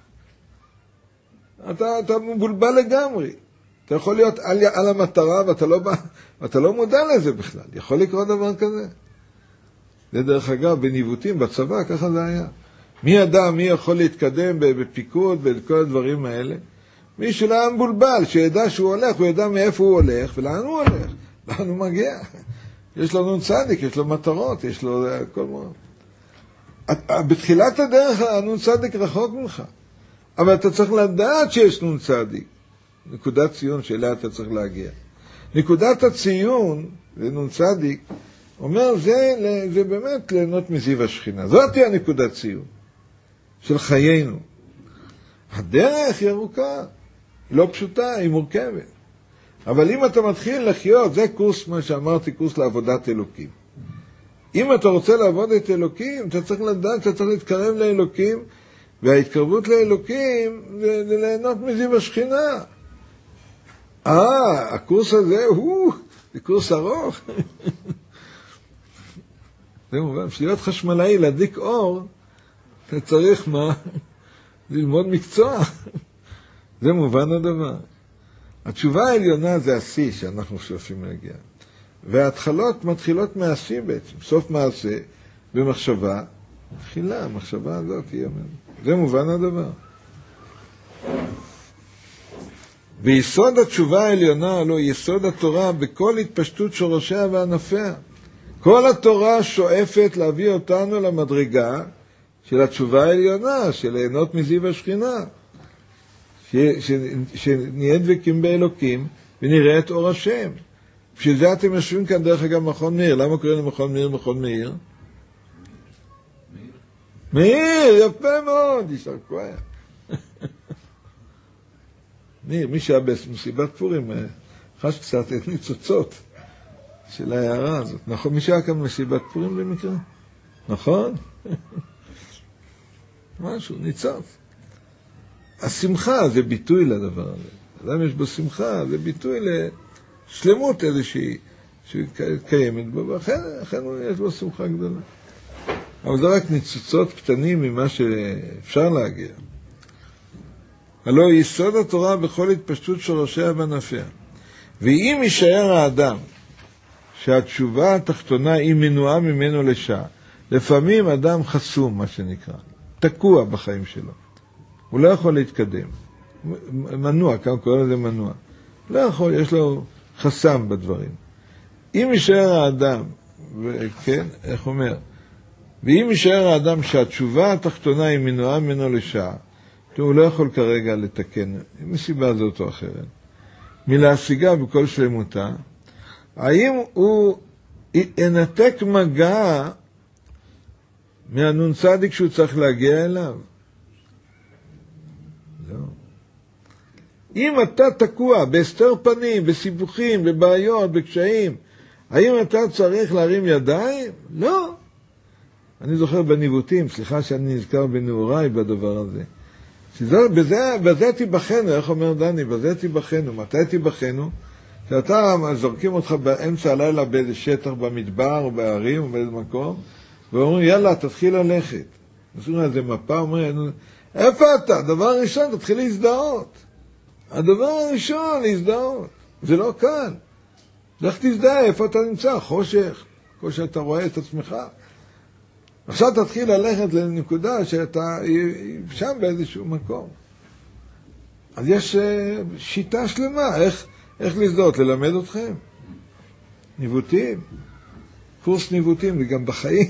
A: אתה, אתה מבולבל לגמרי. אתה יכול להיות על, על המטרה ואתה לא, ואתה לא מודע לזה בכלל. יכול לקרות דבר כזה. זה דרך אגב, בניווטים, בצבא, ככה זה היה. מי ידע, מי יכול להתקדם בפיקוד ובכל הדברים האלה? מי שלא היה מבולבל, שידע שהוא הולך, הוא ידע מאיפה הוא הולך ולאן הוא הולך, לאן הוא מגיע. יש לו נון צדיק, יש לו מטרות, יש לו כל מאוד. בתחילת הדרך הנון צדיק רחוק ממך, אבל אתה צריך לדעת שיש נון צדיק. נקודת ציון שאליה אתה צריך להגיע. נקודת הציון, זה נון צדיק, אומר זה, זה באמת ליהנות מזיו השכינה. זאת היא הנקודת ציון של חיינו. הדרך היא ארוכה, היא לא פשוטה, היא מורכבת. אבל אם אתה מתחיל לחיות, זה קורס, מה שאמרתי, קורס לעבודת אלוקים. אם אתה רוצה לעבוד את אלוקים, אתה צריך לדעת, אתה צריך להתקרב לאלוקים, וההתקרבות לאלוקים זה, זה ליהנות מזיו השכינה. אה, הקורס הזה הוא, זה קורס ארוך. זה מובן, להיות חשמלאי, להדליק אור, אתה צריך מה? ללמוד מקצוע. זה מובן הדבר. התשובה העליונה זה השיא שאנחנו שואפים להגיע. וההתחלות מתחילות מהשיא בעצם. סוף מעשה, במחשבה, תחילה, המחשבה הזאת היא אומרת. זה מובן הדבר. ויסוד התשובה העליונה, לא יסוד התורה בכל התפשטות שורשיה וענפיה. כל התורה שואפת להביא אותנו למדרגה של התשובה העליונה, של ליהנות מזיו השכינה. שנהיה דבקים באלוקים ונראה את אור השם. בשביל זה אתם יושבים כאן דרך אגב מכון מאיר. למה קוראים למכון מאיר מכון מאיר? מאיר, יפה מאוד, יישר כוח. מאיר, מי שהיה במסיבת פורים חש קצת את ניצוצות של ההערה הזאת. נכון, מי שהיה כאן במסיבת פורים במקרה? נכון? משהו, ניצוץ. השמחה זה ביטוי לדבר הזה. אדם יש בו שמחה, זה ביטוי לשלמות איזושהי שקיימת בו, ואכן יש בו שמחה גדולה. אבל זה רק ניצוצות קטנים ממה שאפשר להגיע. הלוא יסוד התורה בכל התפשטות שורשיה וענפיה. ואם יישאר האדם שהתשובה התחתונה היא מנועה ממנו לשעה, לפעמים אדם חסום, מה שנקרא, תקוע בחיים שלו. הוא לא יכול להתקדם. מנוע, כמה קוראים לזה מנוע. לא יכול, יש לו חסם בדברים. אם יישאר האדם, כן, איך אומר? ואם יישאר האדם שהתשובה התחתונה היא מנועה ממנו לשעה, הוא לא יכול כרגע לתקן, מסיבה זאת או אחרת, מלהשיגה בכל שלמותה, האם הוא ינתק מגע מהנון צדיק שהוא צריך להגיע אליו? לא. אם אתה תקוע בהסתר פנים, בסיבוכים, בבעיות, בקשיים, האם אתה צריך להרים ידיים? לא. אני זוכר בניווטים, סליחה שאני נזכר בנעוריי בדבר הזה. שזה, בזה, בזה תיבחנו, איך אומר דני, בזה תיבחנו. מתי תיבחנו? שאתה זורקים אותך באמצע הלילה באיזה שטח במדבר או בערים או באיזה מקום, ואומרים, יאללה, תתחיל ללכת. עושים איזה מפה, אומרים, איפה אתה? דבר ראשון, תתחיל להזדהות. הדבר הראשון, להזדהות. זה לא קל. לך תזדהה, איפה אתה נמצא? חושך. כל שאתה רואה את עצמך. עכשיו תתחיל ללכת לנקודה שאתה שם באיזשהו מקום. אז יש שיטה שלמה, איך, איך להזדהות, ללמד אתכם. ניווטים. קורס ניווטים, וגם בחיים.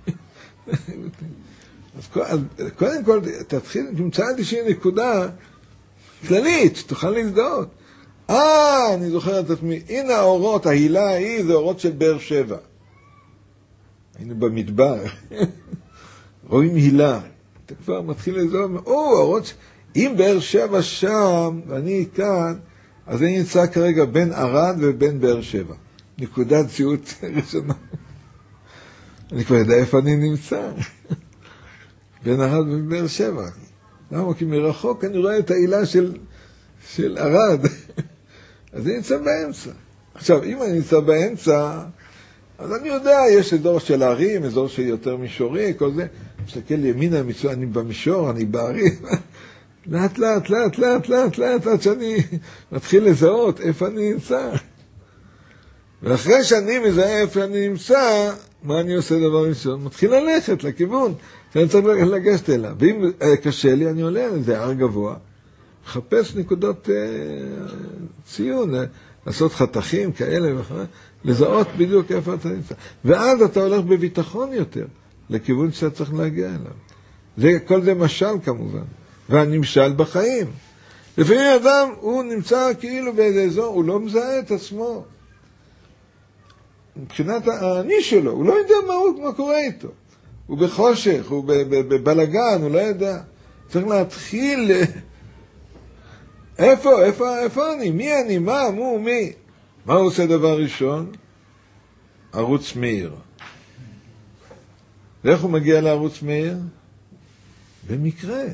A: אז קודם כל, תתחיל, תמצא איזושהי נקודה כללית, תוכל להזדהות. אה, אני זוכר את עצמי, הנה האורות, ההילה ההיא, זה אורות של באר שבע. היינו במדבר, רואים הילה, אתה כבר מתחיל לזום, או, אורות, אם באר שבע שם, ואני כאן, אז אני נמצא כרגע בין ערד ובין באר שבע. נקודת ציאות ראשונה. אני כבר יודע איפה אני נמצא. בין ערד ובאר שבע. למה? כי מרחוק אני רואה את העילה של, של ערד. אז אני נמצא באמצע. עכשיו, אם אני נמצא באמצע, אז אני יודע, יש אזור של הערים, אזור של יותר מישורי, כל זה. מסתכל ימינה, אני במישור, אני בערים. לאט, לאט, לאט, לאט, לאט, לאט, עד שאני מתחיל לזהות איפה אני נמצא. ואחרי שאני מזהה איפה אני נמצא, מה אני עושה דבר ראשון? מתחיל ללכת לכיוון שאני צריך לגשת אליו. ואם קשה לי, אני עולה על זה הר גבוה, מחפש נקודות אה, ציון, לעשות חתכים כאלה ואחרי, לזהות בדיוק איפה אתה נמצא. ואז אתה הולך בביטחון יותר, לכיוון שאתה צריך להגיע אליו. זה, כל זה משל כמובן. והנמשל בחיים. לפעמים אדם, הוא נמצא כאילו באיזה אזור, הוא לא מזהה את עצמו. מבחינת העני שלו, הוא לא יודע מה, הוא, מה קורה איתו. הוא בחושך, הוא בבלגן, הוא לא יודע. צריך להתחיל... איפה, איפה, איפה אני? מי אני? מה? מו, מי? מה הוא עושה דבר ראשון? ערוץ מאיר. ואיך הוא מגיע לערוץ מאיר? במקרה.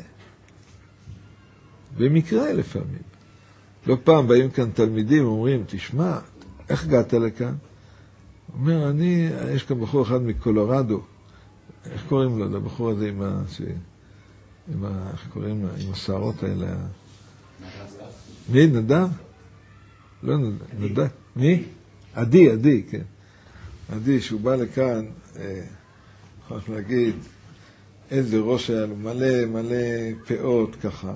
A: במקרה לפעמים. לא פעם באים כאן תלמידים, אומרים, תשמע, איך הגעת לכאן? אומר, אני, יש כאן בחור אחד מקולורדו, איך קוראים לו, לבחור הזה עם ה... ש... עם ה... איך קוראים לו, עם השערות האלה? מי? נדב? לא נדב, נדב. מי? עדי, עדי, כן. עדי, שהוא בא לכאן, אה, יכול להגיד, איזה ראש היה לו, מלא, מלא פאות ככה.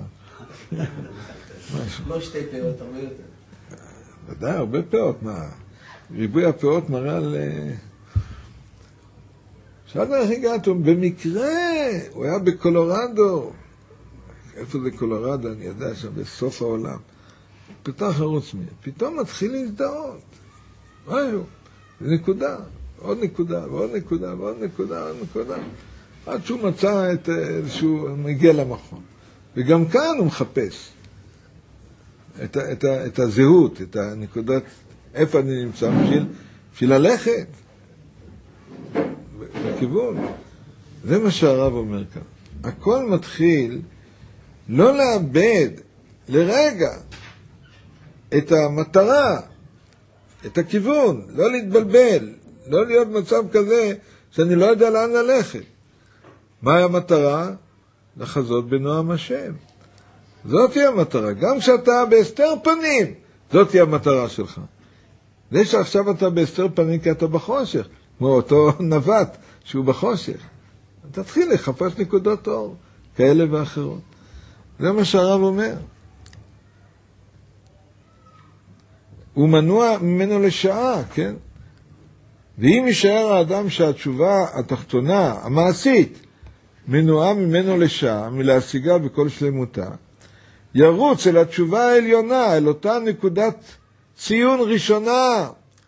C: לא שתי פאות, הרבה יותר.
A: ודאי, הרבה פאות, מה? ריבוי הפאות מראה על... שאלת איך הגעתו, במקרה, הוא היה בקולורדו. איפה זה קולורדו? אני יודע שם בסוף העולם. פתח ערוץ מי, פתאום מתחיל להזדהות. משהו, זה נקודה, עוד נקודה, ועוד נקודה, ועוד נקודה, ועוד נקודה. עד שהוא מצא את איזשהו, מגיע למכון. וגם כאן הוא מחפש את, את, את הזהות, את הנקודת, איפה אני נמצא, בשביל, בשביל ללכת בכיוון. זה מה שהרב אומר כאן. הכל מתחיל לא לאבד לרגע את המטרה, את הכיוון, לא להתבלבל, לא להיות מצב כזה שאני לא יודע לאן ללכת. מהי המטרה? לחזות בנועם השם. זאת היא המטרה. גם כשאתה בהסתר פנים, זאת היא המטרה שלך. זה שעכשיו אתה בהסתר פנים כי אתה בחושך, כמו אותו נווט שהוא בחושך. תתחיל לחפש נקודות אור, כאלה ואחרות. זה מה שהרב אומר. הוא מנוע ממנו לשעה, כן? ואם יישאר האדם שהתשובה התחתונה, המעשית, מנועה ממנו לשעה, מלהשיגה בכל שלמותה, ירוץ אל התשובה העליונה, אל אותה נקודת ציון ראשונה.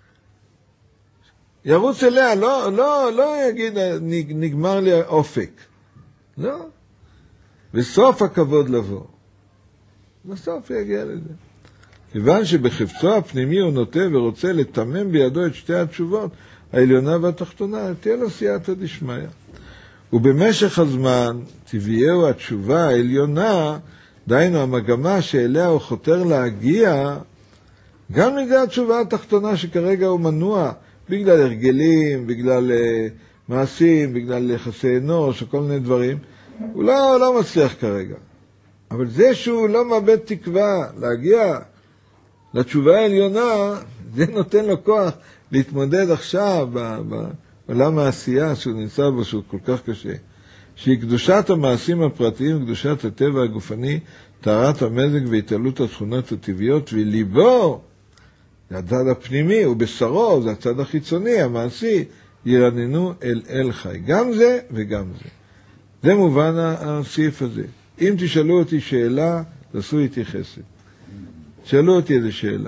A: ירוץ אליה, לא, לא, לא יגיד, נגמר לי האופק. לא. בסוף הכבוד לבוא. בסוף יגיע לזה. כיוון שבחפצו הפנימי הוא נוטה ורוצה לתמם בידו את שתי התשובות, העליונה והתחתונה, תהיה לו סייעתא דשמיא. ובמשך הזמן תביאהו התשובה העליונה, דהיינו המגמה שאליה הוא חותר להגיע, גם בגלל התשובה התחתונה שכרגע הוא מנוע, בגלל הרגלים, בגלל uh, מעשים, בגלל יחסי אנוש, וכל מיני דברים, הוא לא, לא מצליח כרגע. אבל זה שהוא לא מאבד תקווה להגיע לתשובה העליונה, זה נותן לו כוח להתמודד עכשיו בעולם העשייה שהוא נמצא בו, שהוא כל כך קשה. שהיא קדושת המעשים הפרטיים, קדושת הטבע הגופני, טהרת המזג והתעלות התכונות הטבעיות, וליבו, זה הצד הפנימי, ובשרו, זה הצד החיצוני, המעשי, ירננו אל אל חי. גם זה וגם זה. זה מובן הסעיף הזה. אם תשאלו אותי שאלה, תעשו איתי חסד. שאלו אותי איזה שאלה.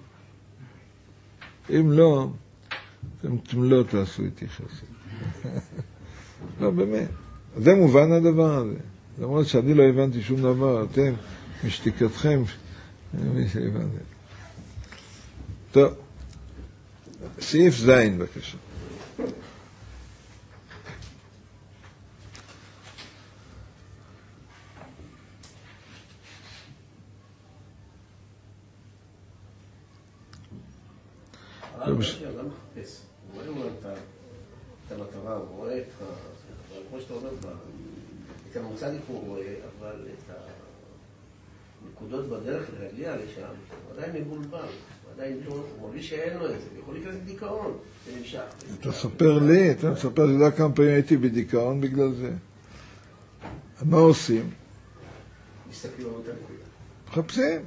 A: אם לא, אתם לא תעשו איתי חסד. לא, באמת. זה מובן הדבר הזה. למרות שאני לא הבנתי שום דבר, אתם, משתיקתכם, מי שהבנתי. טוב, סעיף זין, בבקשה.
C: הרב אדם מחפש, הוא רואה את המטרה, הוא רואה את ה... כמו שאתה אומר, את המוצדיק הוא רואה, אבל את הנקודות בדרך להגיע לשם, הוא עדיין מבולבל, הוא עדיין לא, הוא מרגיש שאין לו את זה, הוא יכול להיכנס לדיכאון, זה נמשך.
A: אתה ספר לי, אתה מספר לי, כמה פעמים הייתי בדיכאון בגלל זה. מה עושים?
C: מסתכלים על אותה נקודה.
A: מחפשים.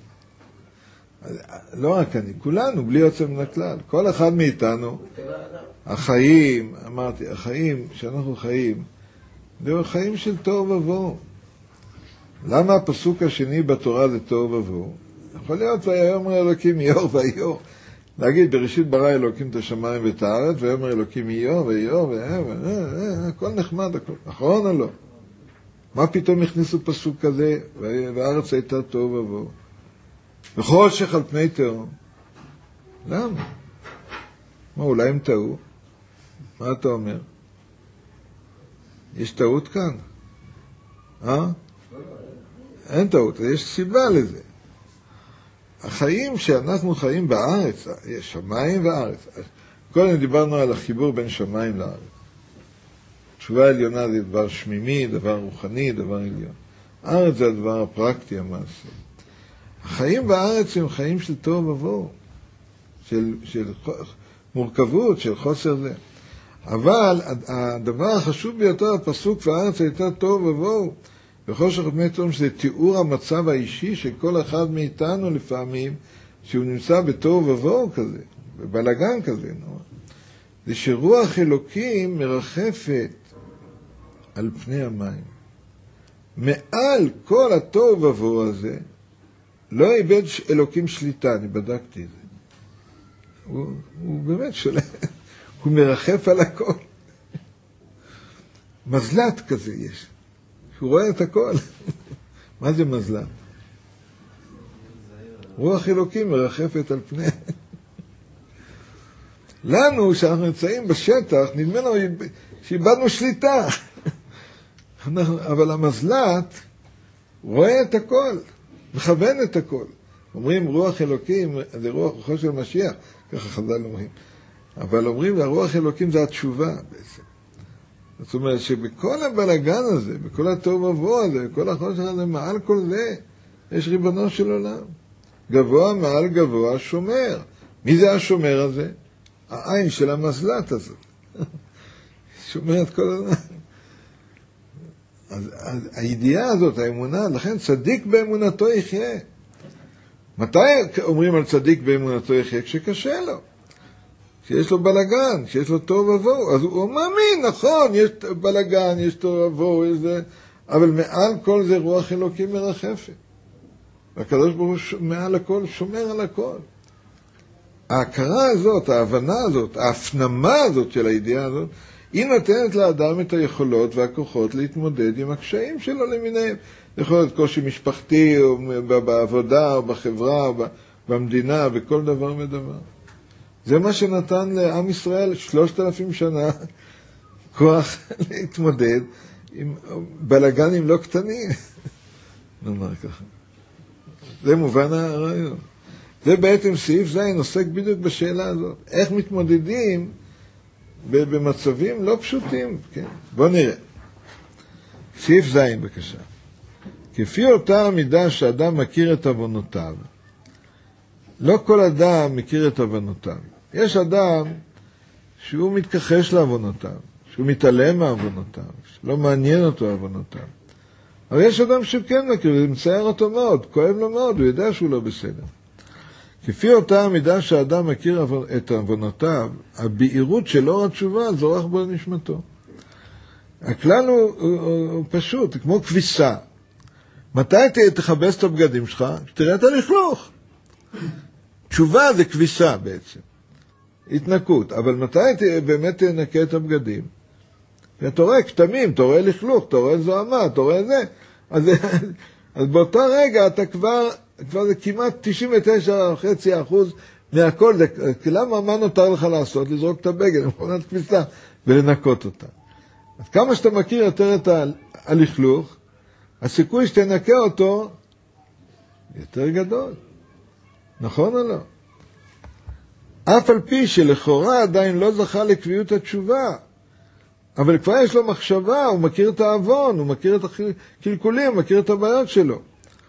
A: לא רק אני, כולנו, בלי יוצא מן הכלל. כל אחד מאיתנו, החיים, אמרתי, החיים שאנחנו חיים, זה חיים של תוהו ובוהו. למה הפסוק השני בתורה זה תוהו ובוהו? יכול להיות, ויאמר אלוקים יאור ויאור. להגיד, בראשית ברא אלוקים את השמיים ואת הארץ, ויאמר אלוקים יאור ויאור ויאור, הכל נחמד, נכון או לא? מה פתאום הכניסו פסוק כזה, והארץ הייתה תוהו ובוהו? וחושך על פני תהום. למה? מה, אולי הם טעו? מה אתה אומר? יש טעות כאן? אה? אין טעות, יש סיבה לזה. החיים שאנחנו חיים בארץ, יש שמיים וארץ. קודם דיברנו על החיבור בין שמיים לארץ. תשובה עליונה זה דבר שמימי, דבר רוחני, דבר עליון. הארץ זה הדבר הפרקטי, המעשי. החיים בארץ הם חיים של תוהו ובוהו, של, של מורכבות, של חוסר זה. אבל הדבר החשוב ביותר, הפסוק והארץ הייתה תוהו ובוהו, וחושך פני תהום, שזה תיאור המצב האישי של כל אחד מאיתנו לפעמים, שהוא נמצא בתוהו ובוהו כזה, בבלגן כזה, נו. זה שרוח אלוקים מרחפת על פני המים. מעל כל התוהו ובוהו הזה, לא איבד אלוקים שליטה, אני בדקתי את זה. הוא, הוא באמת שולט, הוא מרחף על הכל. מזלת כזה יש, הוא רואה את הכל. מה זה מזלת? רוח אלוקים מרחפת על פני. לנו, שאנחנו נמצאים בשטח, נדמה לנו שאיבדנו שליטה. אבל המזלת רואה את הכל, מכוון את הכל. אומרים רוח אלוקים, זה רוח רוחו של משיח, ככה חז"ל אומרים. אבל אומרים, הרוח אלוקים זה התשובה בעצם. זאת אומרת שבכל הבלגן הזה, בכל התוהו ובוהו הזה, בכל החושך הזה, מעל כל זה, יש ריבונו של עולם. גבוה מעל גבוה שומר. מי זה השומר הזה? העין של המזלת הזאת. שומר את כל הזמן. אז, אז הידיעה הזאת, האמונה, לכן צדיק באמונתו יחיה. מתי אומרים על צדיק באמונתו יחיה? כשקשה לו. כשיש לו בלגן, כשיש לו תוהו ובוהו. אז הוא מאמין, נכון, יש בלגן, יש תוהו ובוהו, יש זה, אבל מעל כל זה רוח אלוקים מרחפת. והקדוש ברוך הוא מעל הכל שומר על הכל. ההכרה הזאת, ההבנה הזאת, ההפנמה הזאת של הידיעה הזאת, היא נותנת לאדם את היכולות והכוחות להתמודד עם הקשיים שלו למיניהם. יכול להיות קושי משפחתי, או בעבודה, או בחברה, או במדינה, בכל דבר ודבר. זה מה שנתן לעם ישראל שלושת אלפים שנה כוח להתמודד עם בלגנים לא קטנים. נאמר ככה. זה מובן הרעיון. זה בעצם סעיף זין עוסק בדיוק בשאלה הזאת. איך מתמודדים במצבים לא פשוטים, כן? בוא נראה. סעיף זין, בבקשה. כפי אותה המידה שאדם מכיר את עוונותיו, לא כל אדם מכיר את עוונותיו. יש אדם שהוא מתכחש לעוונותיו, שהוא מתעלם מעוונותיו, שלא מעניין אותו עוונותיו. אבל יש אדם שכן מכיר, זה מצער אותו מאוד, כואב לו מאוד, הוא יודע שהוא לא בסדר. כפי אותה המידה שאדם מכיר את עוונותיו, הבהירות של אור התשובה זורח בו לנשמתו. הכלל הוא, הוא, הוא, הוא פשוט, כמו כביסה. מתי תכבס את הבגדים שלך? תראה את הלכלוך. תשובה זה כביסה בעצם. התנקות. אבל מתי באמת תנקה את הבגדים? ואתה רואה כתמים, אתה רואה לכלוך, אתה רואה זוהמה, אתה רואה זה. אז, אז באותו רגע אתה כבר, כבר זה כמעט תשעים ותשע נקודה חמש אחוז מהכל. זה, למה, מה נותר לך לעשות? לזרוק את הבגד, למכונת כביסה, ולנקות אותה. אז כמה שאתה מכיר יותר את הלכלוך, הסיכוי שתנקה אותו יותר גדול. נכון או לא? אף על פי שלכאורה עדיין לא זכה לקביעות התשובה, אבל כבר יש לו מחשבה, הוא מכיר את העוון, הוא מכיר את הקלקולים, הוא מכיר את הבעיות שלו.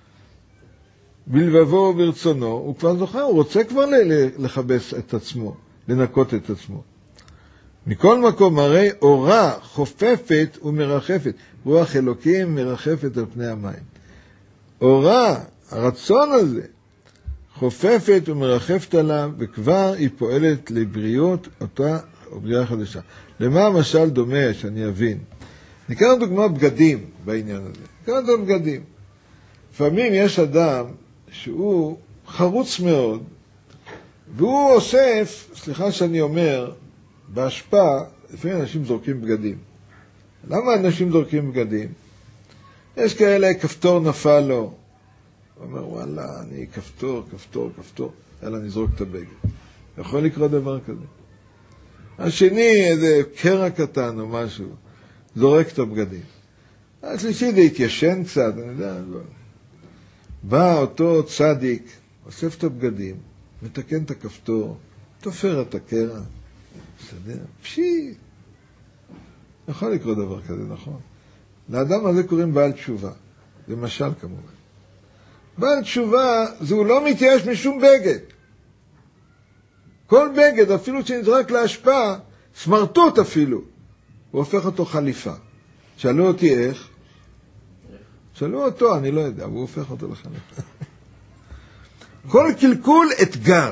A: בלבבו וברצונו, הוא כבר זוכר, הוא רוצה כבר לחבש את עצמו, לנקות את עצמו. מכל מקום, הרי אורה חופפת ומרחפת, רוח אלוקים מרחפת על פני המים. אורה, הרצון הזה, חופפת ומרחפת עליו, וכבר היא פועלת לבריאות אותה בריאה חדשה. למה המשל דומה שאני אבין? ניקח דוגמה בגדים בעניין הזה. ניקח דוגמה בגדים. לפעמים יש אדם שהוא חרוץ מאוד, והוא אוסף, סליחה שאני אומר, בהשפעה, לפעמים אנשים זורקים בגדים. למה אנשים זורקים בגדים? יש כאלה, כפתור נפל לו. הוא אומר, וואלה, אני כפתור, כפתור, כפתור. יאללה, נזרוק את הבגד. יכול לקרות דבר כזה. השני, איזה קרע קטן או משהו, זורק את הבגדים. השלישי זה התיישן קצת, אני יודע. בא אותו צדיק, אוסף את הבגדים, מתקן את הכפתור, תופר את הקרע. בסדר? פשי. יכול לקרות דבר כזה, נכון? לאדם הזה קוראים בעל תשובה. זה משל כמובן. בעל תשובה, זה הוא לא מתייאש משום בגד. כל בגד, אפילו שנזרק להשפעה, סמרטוט אפילו, הוא הופך אותו חליפה. שאלו אותי איך? שאלו אותו, אני לא יודע, הוא הופך אותו לחליפה. כל קלקול אתגר.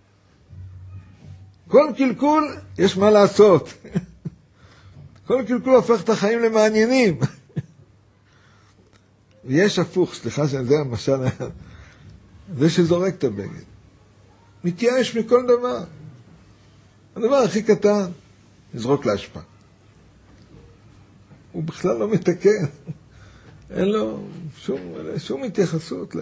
A: כל קלקול יש מה לעשות. כל קלקול הופך את החיים למעניינים. ויש הפוך, סליחה שזה המשל, זה שזורק את הבגד. מתייאש מכל דבר. הדבר הכי קטן, לזרוק להשפעה. הוא בכלל לא מתקן. אין לו שום, שום התייחסות.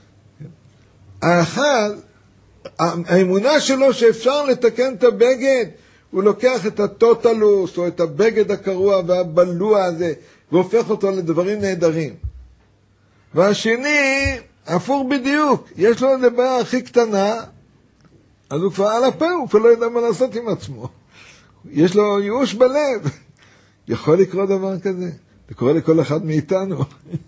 A: האחד, האמונה שלו שאפשר לתקן את הבגד, הוא לוקח את הטוטלוס או את הבגד הקרוע והבלוע הזה, והופך אותו לדברים נהדרים. והשני, הפוך בדיוק, יש לו איזה בעיה הכי קטנה, אז הוא כבר על הפה, הוא כבר לא יודע מה לעשות עם עצמו. יש לו ייאוש בלב. יכול לקרות דבר כזה. זה קורה לכל אחד מאיתנו.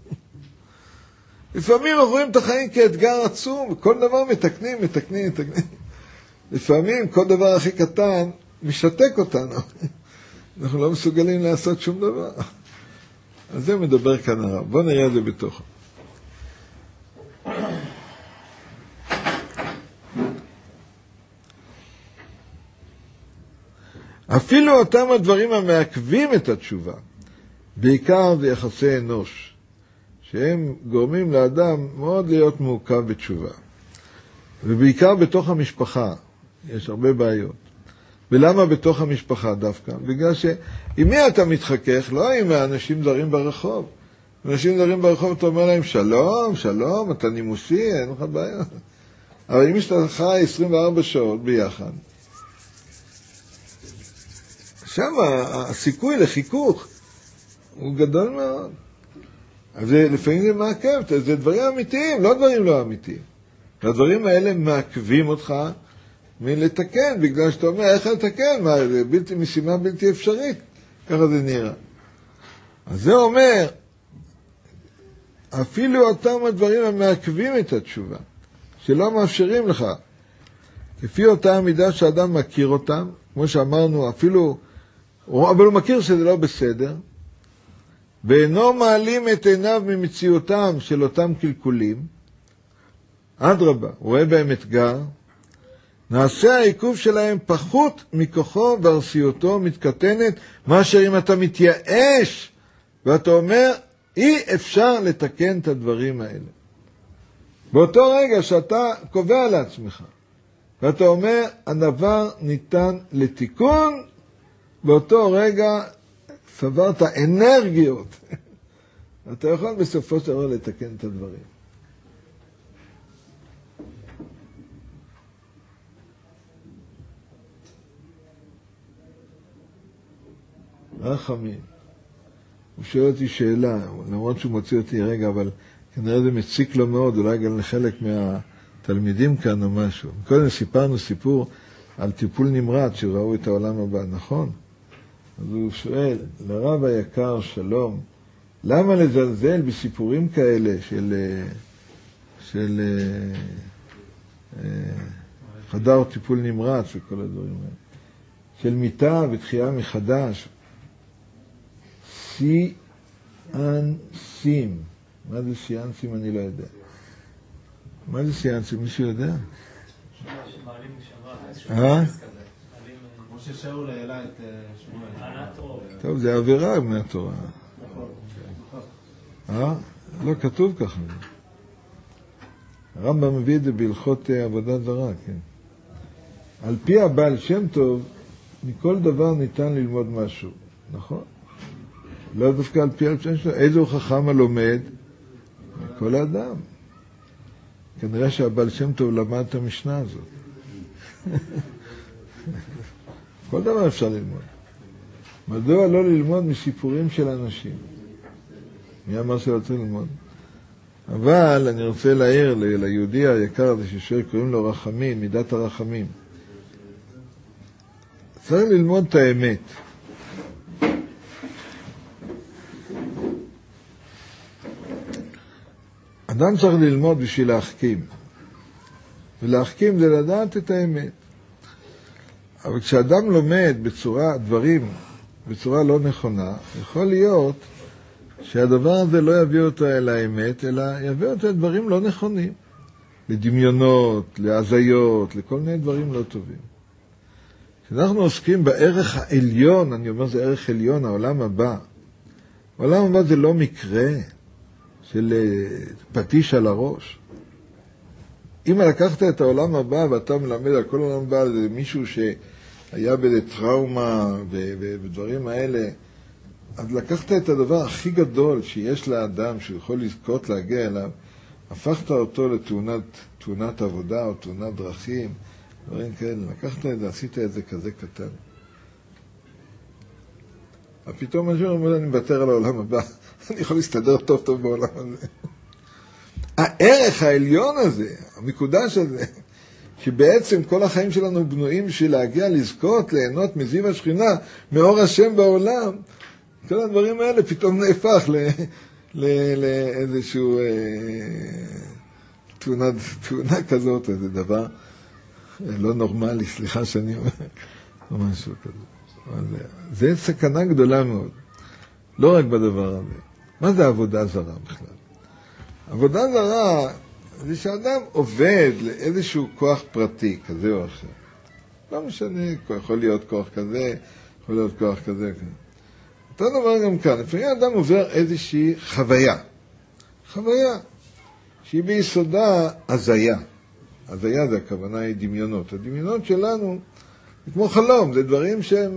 A: לפעמים אנחנו רואים את החיים כאתגר עצום, כל דבר מתקנים, מתקנים, מתקנים. לפעמים כל דבר הכי קטן משתק אותנו. אנחנו לא מסוגלים לעשות שום דבר. אז זה מדבר כאן הרב. בואו נראה את זה בתוכו. אפילו אותם הדברים המעכבים את התשובה, בעיקר זה יחסי אנוש, שהם גורמים לאדם מאוד להיות מעוכב בתשובה. ובעיקר בתוך המשפחה יש הרבה בעיות. ולמה בתוך המשפחה דווקא? בגלל שעם מי אתה מתחכך? לא עם האנשים זרים ברחוב. אנשים זרים ברחוב אתה אומר להם שלום, שלום, אתה נימוסי, אין לך בעיה. אבל אם יש לך עשרים וארבע שעות ביחד, שם הסיכוי לחיכוך הוא גדול מאוד. אז לפעמים זה מעכב, זה דברים אמיתיים, לא דברים לא אמיתיים. הדברים האלה מעכבים אותך מלתקן, בגלל שאתה אומר, איך לתקן? מה, זה בלתי, משימה בלתי אפשרית. ככה זה נראה. אז זה אומר, אפילו אותם הדברים המעכבים את התשובה, שלא מאפשרים לך, כפי אותה המידה שאדם מכיר אותם, כמו שאמרנו, אפילו, אבל הוא מכיר שזה לא בסדר, ואינו מעלים את עיניו ממציאותם של אותם קלקולים, אדרבה, הוא רואה בהם אתגר, נעשה העיכוב שלהם פחות מכוחו וארסיותו מתקטנת, מאשר אם אתה מתייאש, ואתה אומר, אי אפשר לתקן את הדברים האלה. באותו רגע שאתה קובע לעצמך, ואתה אומר, הדבר ניתן לתיקון, באותו רגע סברת אנרגיות. אתה יכול בסופו של דבר לתקן את הדברים. רחמים. הוא שואל אותי שאלה, למרות שהוא מוציא אותי רגע, אבל כנראה זה מציק לו מאוד, אולי גם לחלק מהתלמידים כאן או משהו. קודם סיפרנו סיפור על טיפול נמרץ שראו את העולם הבא, נכון? אז הוא שואל, לרב היקר שלום, למה לזלזל בסיפורים כאלה של, של חדר טיפול נמרץ וכל הדברים האלה? של מיטה ותחייה מחדש. סיאנסים. מה זה סיאנסים? אני לא יודע. מה זה סיאנסים? מישהו יודע? אה?
B: כמו ששאול העלה את שמואל.
A: טוב, זה עבירה מהתורה. אה? לא כתוב ככה. הרמב"ם מביא את זה בהלכות עבודת זרה, כן. על פי הבעל שם טוב, מכל דבר ניתן ללמוד משהו, נכון? לא דווקא על פי שם שלו, איזו חכם הלומד? מכל האדם. כנראה שהבעל שם טוב למד את המשנה הזאת. כל דבר אפשר ללמוד. מדוע לא ללמוד מסיפורים של אנשים? מי אמר שלא צריך ללמוד? אבל אני רוצה להעיר ליהודי היקר הזה ששואל, קוראים לו רחמים, מידת הרחמים. צריך ללמוד את האמת. אדם צריך ללמוד בשביל להחכים. ולהחכים זה לדעת את האמת. אבל כשאדם לומד בצורה, דברים, בצורה לא נכונה, יכול להיות שהדבר הזה לא יביא אותו אל האמת, אלא יביא אותו אל דברים לא נכונים. לדמיונות, להזיות, לכל מיני דברים לא טובים. כשאנחנו עוסקים בערך העליון, אני אומר זה ערך עליון, העולם הבא. העולם הבא זה לא מקרה של פטיש על הראש. אם לקחת את העולם הבא ואתה מלמד על כל העולם הבא, זה מישהו שהיה באיזה טראומה ודברים האלה, אז לקחת את הדבר הכי גדול שיש לאדם, שיכול לזכות להגיע אליו, הפכת אותו לתאונת תאונת עבודה או תאונת דרכים, דברים כאלה. לקחת את זה, עשית את זה כזה קטן. פתאום אני אומר, אני מוותר על העולם הבא. אני יכול להסתדר טוב טוב בעולם הזה. הערך העליון הזה, המקודש הזה, שבעצם כל החיים שלנו בנויים בשביל להגיע לזכות, ליהנות מזיו השכינה, מאור השם בעולם, כל הדברים האלה פתאום נהפך ל... לאיזשהו תאונה, תאונה כזאת, איזה דבר לא נורמלי, סליחה שאני אומר, או משהו כזה. אבל זה סכנה גדולה מאוד, לא רק בדבר הזה. מה זה עבודה זרה בכלל? עבודה זרה זה שאדם עובד לאיזשהו כוח פרטי, כזה או אחר. לא משנה, יכול להיות כוח כזה, יכול להיות כוח כזה, כזה. אותו דבר גם כאן, לפעמים אדם עובר איזושהי חוויה, חוויה, שהיא ביסודה הזיה. הזיה זה הכוונה היא דמיונות. הדמיונות שלנו זה כמו חלום, זה דברים שהם,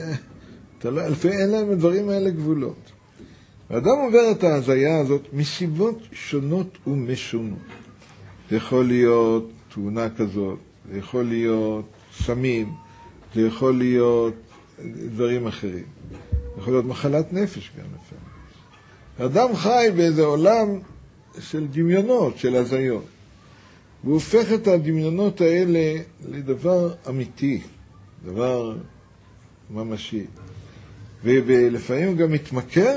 A: לפעמים אין להם הדברים האלה גבולות. האדם עובר את ההזיה הזאת מסיבות שונות ומשונות. זה יכול להיות תאונה כזאת, זה יכול להיות סמים, זה יכול להיות דברים אחרים. יכול להיות מחלת נפש גם לפעמים. האדם חי באיזה עולם של דמיונות, של הזיות. והוא הופך את הדמיונות האלה לדבר אמיתי, דבר ממשי. ולפעמים הוא גם מתמכר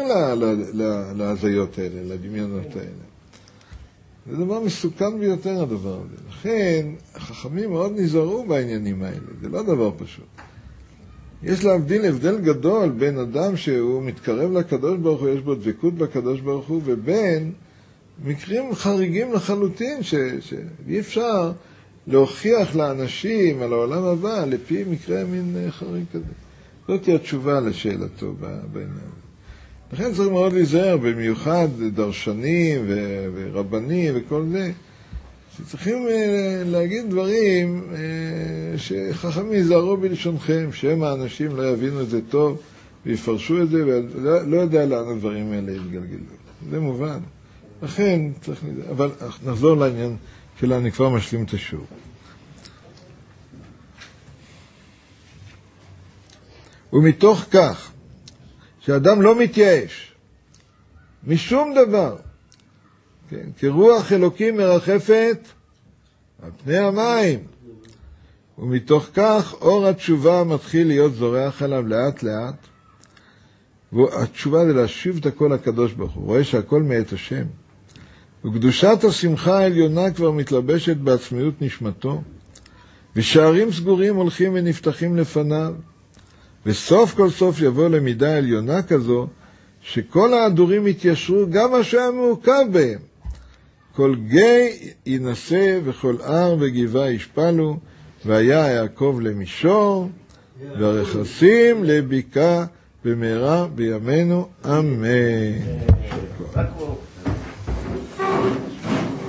A: להזיות האלה, לדמיונות האלה. זה דבר מסוכן ביותר הדבר הזה. לכן החכמים מאוד נזהרו בעניינים האלה, זה לא דבר פשוט. יש להבדיל הבדל גדול בין אדם שהוא מתקרב לקדוש ברוך הוא, יש בו דבקות בקדוש ברוך הוא, ובין מקרים חריגים לחלוטין, שאי אפשר להוכיח לאנשים על העולם הבא, לפי מקרה מין חריג כזה. זאת היא התשובה לשאלתו בעניין. לכן צריך מאוד להיזהר, במיוחד דרשנים ורבנים וכל זה, שצריכים להגיד דברים שחכמים ייזהרו בלשונכם, שהם האנשים לא יבינו את זה טוב ויפרשו את זה, ולא יודע לאן הדברים האלה יתגלגלו. זה מובן. לכן צריך להיזהר. אבל נחזור לעניין שלנו, אני כבר משלים את השיעור. ומתוך כך שאדם לא מתייאש משום דבר, כן, כרוח אלוקים מרחפת על פני המים, ומתוך כך אור התשובה מתחיל להיות זורח עליו לאט לאט, והתשובה זה להשיב את הכל הקדוש ברוך הוא, רואה שהכל מאת השם, וקדושת השמחה העליונה כבר מתלבשת בעצמיות נשמתו, ושערים סגורים הולכים ונפתחים לפניו, וסוף כל סוף יבוא למידה עליונה כזו, שכל ההדורים יתיישרו גם מה שהיה מעוכב בהם. כל גיא ינסה וכל הר וגבעה ישפלו, והיה יעקב למישור, והרכסים לבקעה במהרה בימינו, אמן.